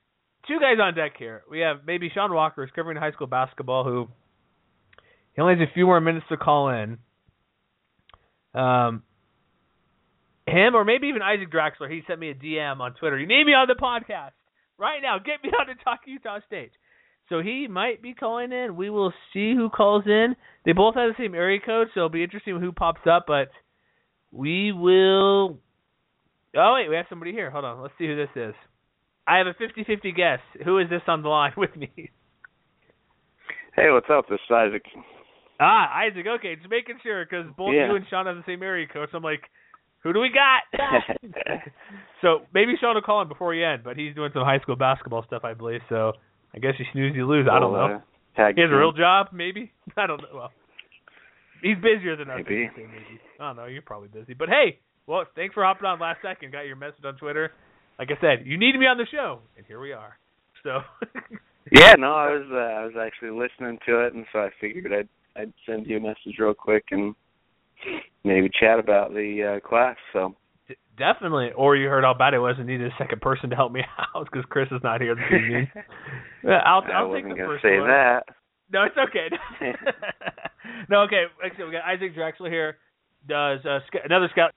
two guys on deck here. We have maybe Sean Walker, who's covering high school basketball, who he only has a few more minutes to call in. Um, him or maybe even Isaac Draxler. He sent me a D M on Twitter. You need me on the podcast right now. Get me on to talk Utah State. So he might be calling in. We will see who calls in. They both have the same area code, so it'll be interesting who pops up. But we will. Oh wait, we have somebody here. Hold on. Let's see who this is. I have a fifty-fifty guess. Who is this on the line with me? Hey, what's up? This is Isaac. Ah, Isaac. Okay, just making sure because both yeah. you and Sean have the same area code. So I'm like, who do we got? So maybe Sean will call in before we end, but he's doing some high school basketball stuff, I believe. So I guess you snooze, you lose. I don't well, know. Uh, tag he has team. a real job, maybe. I don't know. Well, he's busier than us. Maybe. maybe. I don't know. You're probably busy. But hey, well, thanks for hopping on last second. Got your message on Twitter. Like I said, you needed me on the show, and here we are. So. yeah, no, I was uh, I was actually listening to it, and so I figured I'd I'd send you a message real quick and maybe chat about the uh, class. So. D- definitely. Or you heard how bad it was and needed a second person to help me out because Chris is not here this evening. I'll, I I'll take wasn't the gonna first say one. that. No, it's okay. no, okay. Like I said, we got Isaac Draxler here. Does uh, sc- another scout?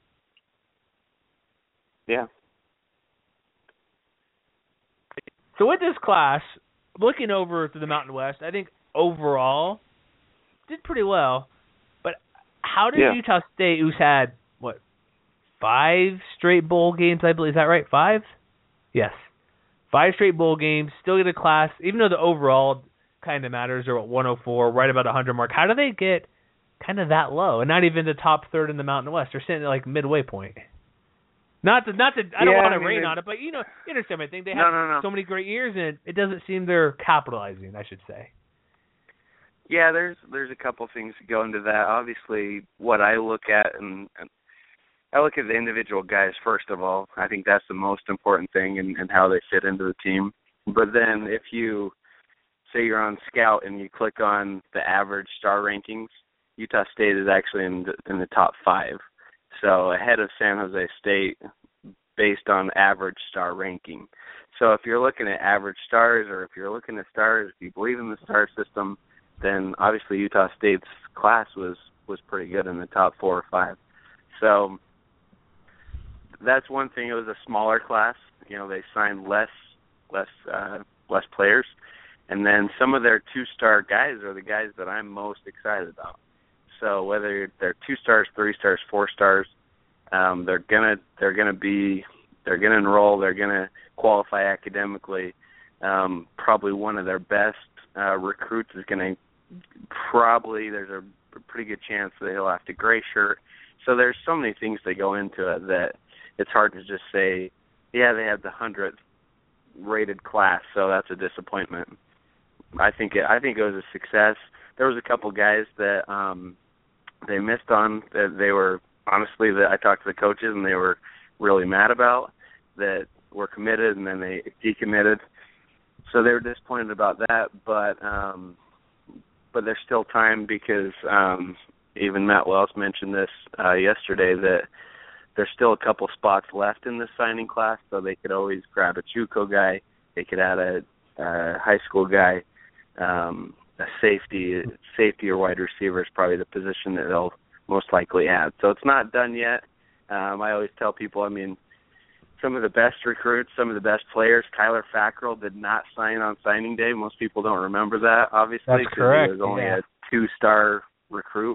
Yeah. So with this class, looking over to the Mountain West, I think overall did pretty well. But how did yeah. Utah State, who's had what five straight bowl games, I believe, is that right? Five? Yes, five straight bowl games. Still get a class, even though the overall kind of matters. They're at one oh four, right about the hundred mark. How do they get kind of that low, and not even the top third in the Mountain West? They're sitting at like midway point. Not to, not to. I don't yeah, want to I mean, rain it, on it, but you know, you understand my thing. They no, have no, no. so many great years, and it doesn't seem they're capitalizing, I should say. Yeah, there's there's a couple things that go into that. Obviously, what I look at, and, and I look at the individual guys first of all. I think that's the most important thing, and, and how they fit into the team. But then, if you say you're on Scout and you click on the average star rankings, Utah State is actually in the, in the top five. So ahead of San Jose State based on average star ranking. So if you're looking at average stars, or if you're looking at stars, if you believe in the star system, then obviously Utah State's class was, was pretty good in the top four or five. So that's one thing. It was a smaller class. You know, they signed less less uh, less players. And then some of their two-star guys are the guys that I'm most excited about. So whether they're two stars, three stars, four stars, um, they're gonna they're gonna be they're gonna enroll. They're gonna qualify academically. Um, probably one of their best uh, recruits is gonna probably there's a pretty good chance that he'll have to gray shirt. So there's so many things that go into it that it's hard to just say, yeah, they had the hundredth rated class, so that's a disappointment. I think it, I think it was a success. There was a couple guys that um, they missed on that they were honestly that I talked to the coaches and they were really mad about that were committed and then they decommitted. So they were disappointed about that, but um, but there's still time because um, even Matt Wells mentioned this uh, yesterday that there's still a couple spots left in the signing class, so they could always grab a JUCO guy. They could add a, a high school guy. Um, a safety, safety or wide receiver is probably the position that they'll most likely add. So it's not done yet. Um, I always tell people, I mean, some of the best recruits, some of the best players, Kyler Fackrell did not sign on signing day. Most people don't remember that, obviously, because he was only yeah. a two-star recruit.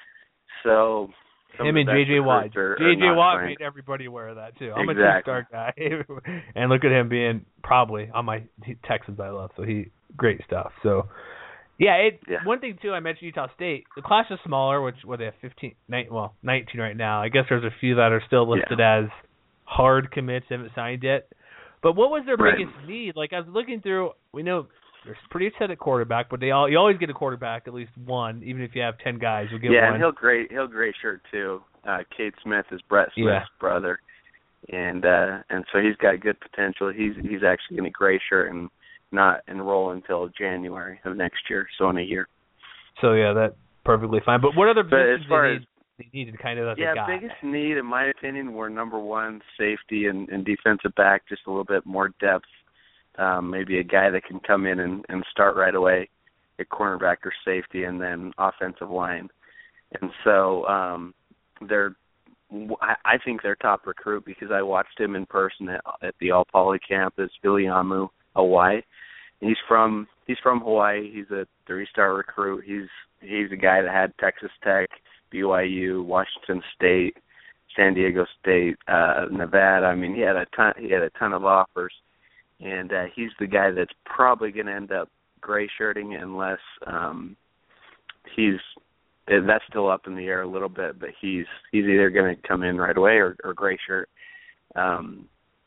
So him and J J Watt. J J Watt made everybody aware of that too. I'm exactly. a two-star guy, and look at him being probably on my Texans I love. So he great stuff. So yeah, it yeah. one thing too. I mentioned Utah State. The class is smaller, which what they have fifteen, nine, well nineteen right now. I guess there's a few that are still listed yeah. as hard commits, haven't signed yet. But what was their right. biggest need? Like I was looking through, we know they're pretty set at quarterback, but they all you always get a quarterback, at least one, even if you have ten guys, you'll get yeah, one. Yeah, and he'll gray he'll gray shirt too. Uh, Cade Smith is Brett Smith's yeah. brother, and uh, and so he's got good potential. He's he's actually going to gray shirt and not enroll until January of next year, so in a year. So yeah, that's perfectly fine. But what other but positions as far they, as, need, they needed kind of that yeah, they got? biggest need in my opinion were number one safety and, and defensive back, just a little bit more depth um, maybe a guy that can come in and, and start right away at cornerback or safety, and then offensive line. And so um, they're, I think their top recruit, because I watched him in person at, at the All Poly camp, is Viliamu Awai. And he's from he's from Hawaii. He's a three-star recruit. He's he's a guy that had Texas Tech, B Y U, Washington State, San Diego State, uh, Nevada. I mean, he had a ton. He had a ton of offers, and uh, he's the guy that's probably going to end up gray shirting unless um, he's. That's still up in the air a little bit, but he's he's either going to come in right away or, or gray shirt. Um,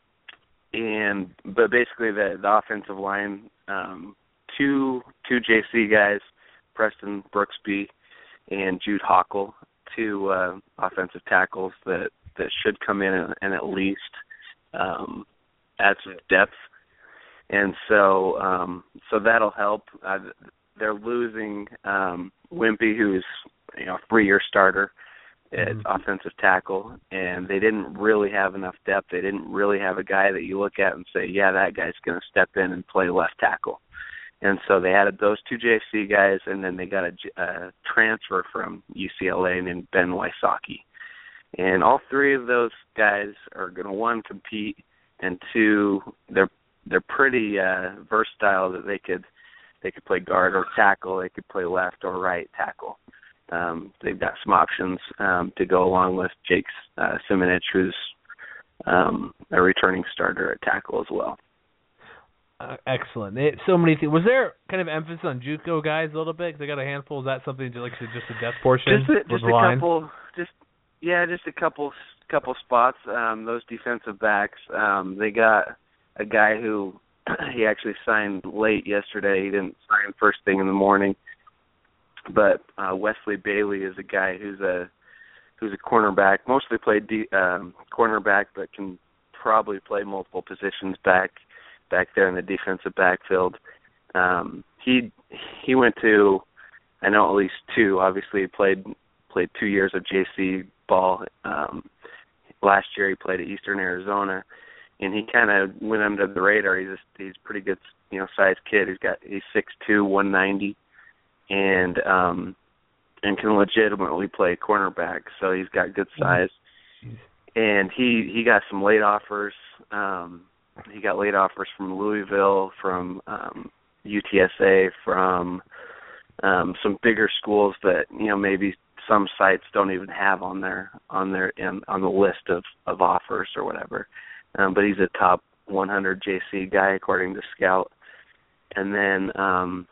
and but basically the the offensive line, um, two two J C guys, Preston Brooksby and Jude Hockle, two uh, offensive tackles that, that should come in and, and at least um, add some depth. And so um, so that'll help. Uh, they're losing um, Wimpy, who's you know a three-year starter at mm-hmm. offensive tackle, and they didn't really have enough depth. They didn't really have a guy that you look at and say, yeah, that guy's going to step in and play left tackle. And so they added those two J C guys, and then they got a, a transfer from U C L A named Ben Wysocki. And all three of those guys are going to, one, compete, and two, they're they're pretty uh, versatile that they could they could play guard or tackle. They could play left or right tackle. Um, they've got some options um, to go along with Jake uh, Simonich, who's um, a returning starter at tackle as well. Uh, excellent. It, so many things. Was there kind of emphasis on JUCO guys a little bit? Because they got a handful. Is that something to, like just a depth portion? Just a, just a couple. Just yeah, just a couple couple spots. Um, those defensive backs. Um, they got a guy who he actually signed late yesterday. He didn't sign first thing in the morning. But uh, Wesley Bailey is a guy who's a who's a cornerback. Mostly played de- um, cornerback, but can probably play multiple positions back back there in the defensive backfield. Um, he he went to I know at least two. Obviously, he played played two years of J C ball. Um, last year, he played at Eastern Arizona, and he kind of went under the radar. He's a, he's a pretty good you know sized kid. He's got he's six two, one ninety. And um, and can legitimately play cornerback, so he's got good size. And he he got some late offers. Um, he got late offers from Louisville, from um, U T S A, from um, some bigger schools that you know maybe some sites don't even have on their on their in, on the list of, of offers or whatever. Um, but he's a top one hundred J C guy according to Scout. And then um,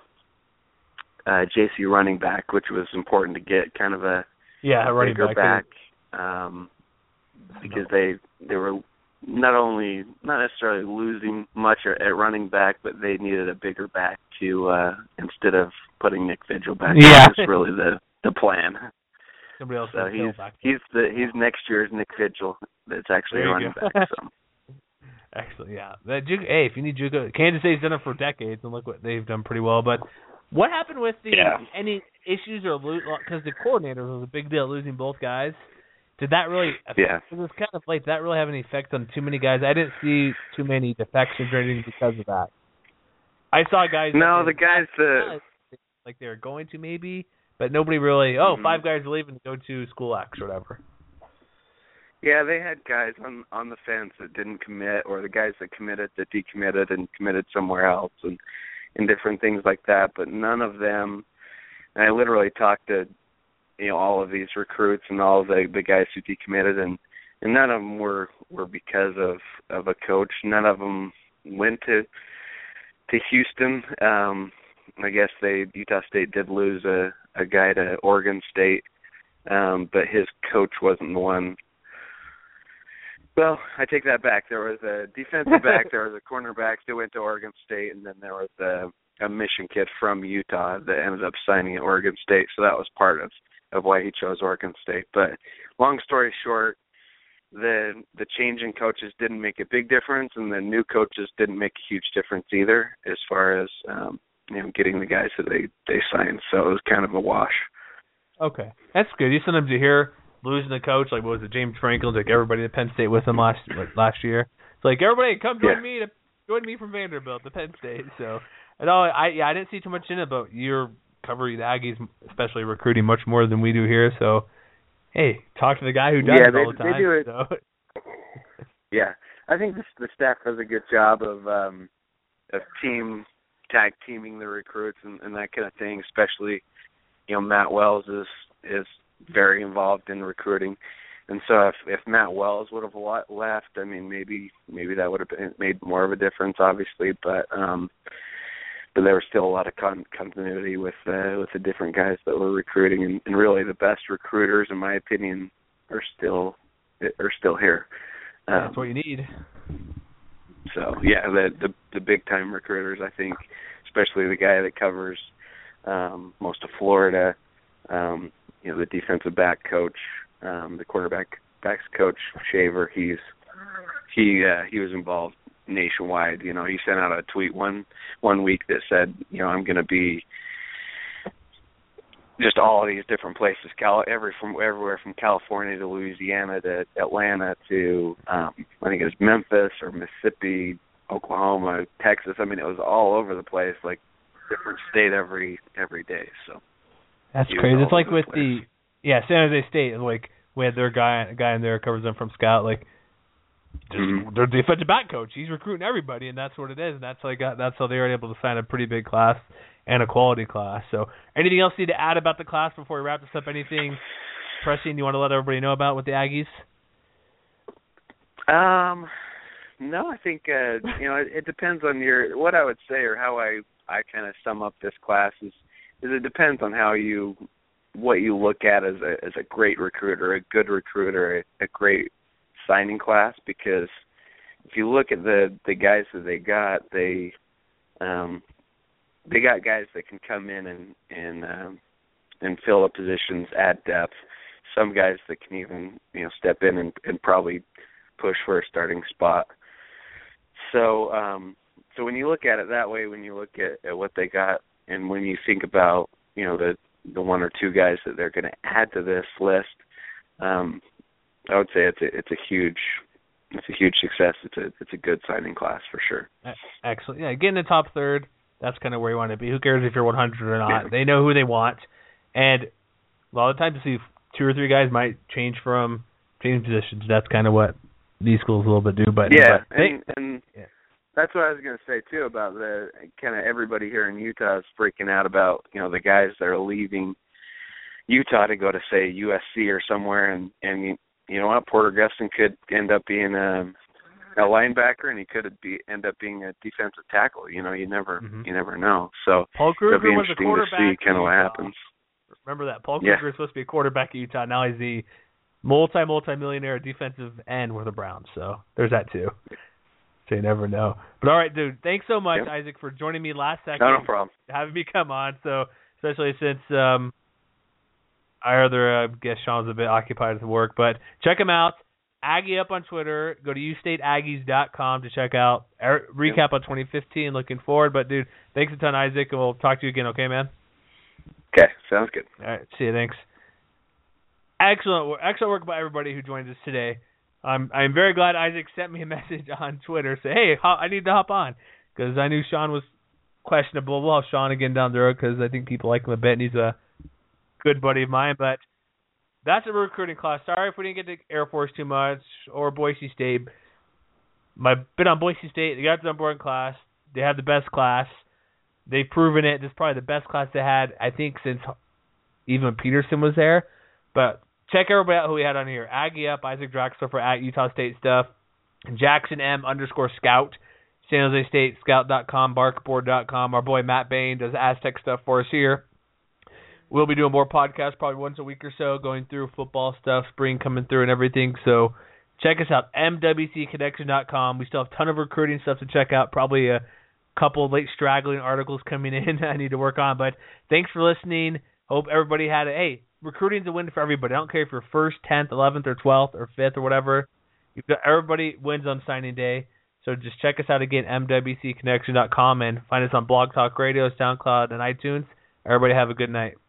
Uh, J C running back, which was important to get, kind of a, yeah, a running bigger back, back, um, because they they were not only not necessarily losing much at running back, but they needed a bigger back to uh, instead of putting Nick Vigil back. Yeah, that's really the the plan. Somebody else. So he's back he's the he's next year's Nick Vigil. That's actually a running go. back. So. Excellent. Yeah. That, hey, if you need JUCO, Kansas State's done it for decades, and look what they've done pretty well, but. What happened with the yeah. any issues or because the coordinator was a big deal losing both guys? Did that really? Yeah. It was kind of late. Did that really have any effect on too many guys? I didn't see too many defections or anything because of that. I saw guys. No, the guys that like they were going to maybe, but nobody really. Oh, mm-hmm. five guys are leaving to go to school X or whatever. Yeah, they had guys on on the fence that didn't commit, or the guys that committed that decommitted and committed somewhere else, and. and different things like that, but none of them, and I literally talked to, you know, all of these recruits and all of the, the guys who decommitted, and, and none of them were, were because of, of a coach. None of them went to to Houston. Um, I guess they Utah State did lose a, a guy to Oregon State, um, but his coach wasn't the one. Well, I take that back. There was a defensive back, there was a cornerback who went to Oregon State, and then there was a, a mission kid from Utah that ended up signing at Oregon State, so that was part of, of why he chose Oregon State. But long story short, the the change in coaches didn't make a big difference, and the new coaches didn't make a huge difference either as far as um, you know getting the guys that they, they signed, so it was kind of a wash. Okay, that's good. You sometimes you hear losing a coach, like what was it, James Franklin, took everybody to Penn State with him last last year. It's like, everybody come join yeah. me to joined me from Vanderbilt, the Penn State. So, and all, I yeah, I didn't see too much in it, but you're covering the Aggies, especially recruiting, much more than we do here. So, hey, talk to the guy who does yeah, it they, all the time. They do it. So. Yeah, I think the, the staff does a good job of um, of team tag teaming the recruits and, and that kind of thing. Especially, you know, Matt Wells is is very involved in recruiting. And so if, if Matt Wells would have left, I mean, maybe maybe that would have been, made more of a difference, obviously. But um, but there was still a lot of con- continuity with uh, with the different guys that were recruiting, and, and really the best recruiters, in my opinion, are still are still here. Um, That's what you need. So yeah, the the, the big time recruiters, I think, especially the guy that covers um, most of Florida, um, you know, the defensive back coach. Um, the quarterback backs coach Shaver, he's he uh, he was involved nationwide. You know, he sent out a tweet one one week that said, you know, I'm going to be just all these different places, Cal- every from everywhere from California to Louisiana to Atlanta to um, I think it was Memphis or Mississippi, Oklahoma, Texas. I mean, it was all over the place, like different state every every day. So that's crazy. It's like with the yeah San Jose State, like. We had their guy guy in there covers them from Scout, like just mm-hmm. their defensive back coach. He's recruiting everybody, and that's what it is. And that's how they got. That's how they were able to sign a pretty big class and a quality class. So, anything else you need to add about the class before we wrap this up? Anything pressing you want to let everybody know about with the Aggies? Um, no, I think uh, you know it, it depends on your. What I would say or how I I kind of sum up this class is is it depends on how you. What you look at as a as a great recruiter, a good recruiter, a, a great signing class. Because if you look at the, the guys that they got, they um, they got guys that can come in and and um, and fill up positions, add depth. Some guys that can even you know step in and, and probably push for a starting spot. So um, so when you look at it that way, when you look at, at what they got, and when you think about you know the the one or two guys that they're going to add to this list, um, I would say it's a, it's a huge it's a huge success. It's a it's a good signing class for sure. Excellent. Yeah, get in the top third. That's kind of where you want to be. Who cares if you're one hundred or not? Yeah. They know who they want, and a lot of times you see two or three guys might change from change positions. That's kind of what these schools a little bit do. But yeah, but they, and, and yeah. That's what I was going to say, too, about the kind of everybody here in Utah is freaking out about, you know, the guys that are leaving Utah to go to, say, U S C or somewhere. And, and you know what? Porter Gustin could end up being a, a linebacker, and he could be end up being a defensive tackle. You know, you never mm-hmm. you never know. So Paul Kruger it'll be was a interesting quarterback to see kind of what happens. Remember that. Paul yeah. Kruger is supposed to be a quarterback at Utah. Now he's the multi, multi-millionaire defensive end with the Browns. So there's that, too. So you never know. But all right, dude, thanks so much, yep. Isaac, for joining me last second. No, no problem. Having me come on, so especially since um, our other uh, guest, Sean, was a bit occupied with work. But check him out. Aggie Up on Twitter. Go to u state aggies dot com to check out er, recap yep. on twenty fifteen. Looking forward. But, dude, thanks a ton, Isaac, and we'll talk to you again, okay, man? Okay, sounds good. All right, see you. Thanks. Excellent, excellent work by everybody who joined us today. I'm I'm very glad Isaac sent me a message on Twitter. Say, hey, I need to hop on because I knew Sean was questionable. We'll have Sean again down the road because I think people like him a bit, and he's a good buddy of mine. But that's a recruiting class. Sorry if we didn't get to Air Force too much or Boise State. My bit on Boise State, they got the number one class. They have the best class. They've proven it. This is probably the best class they had, I think, since even Peterson was there. But check everybody out who we had on here. Aggie Up, Isaac Draxler for at Utah State Stuff. Jackson M underscore Scout. San Jose State Scout dot com, barkboard dot com. Our boy Matt Bain does Aztec stuff for us here. We'll be doing more podcasts probably once a week or so, going through football stuff, spring coming through and everything. So check us out, m w c connection dot com. We still have a ton of recruiting stuff to check out, probably a couple of late straggling articles coming in I need to work on. But thanks for listening. Hope everybody had a, hey, recruiting's a win for everybody. I don't care if you're first, tenth, eleventh, or twelfth, or fifth, or whatever. You've got, everybody wins on signing day. So just check us out again, m w c connection dot com, and find us on Blog Talk Radio, SoundCloud, and iTunes. Everybody have a good night.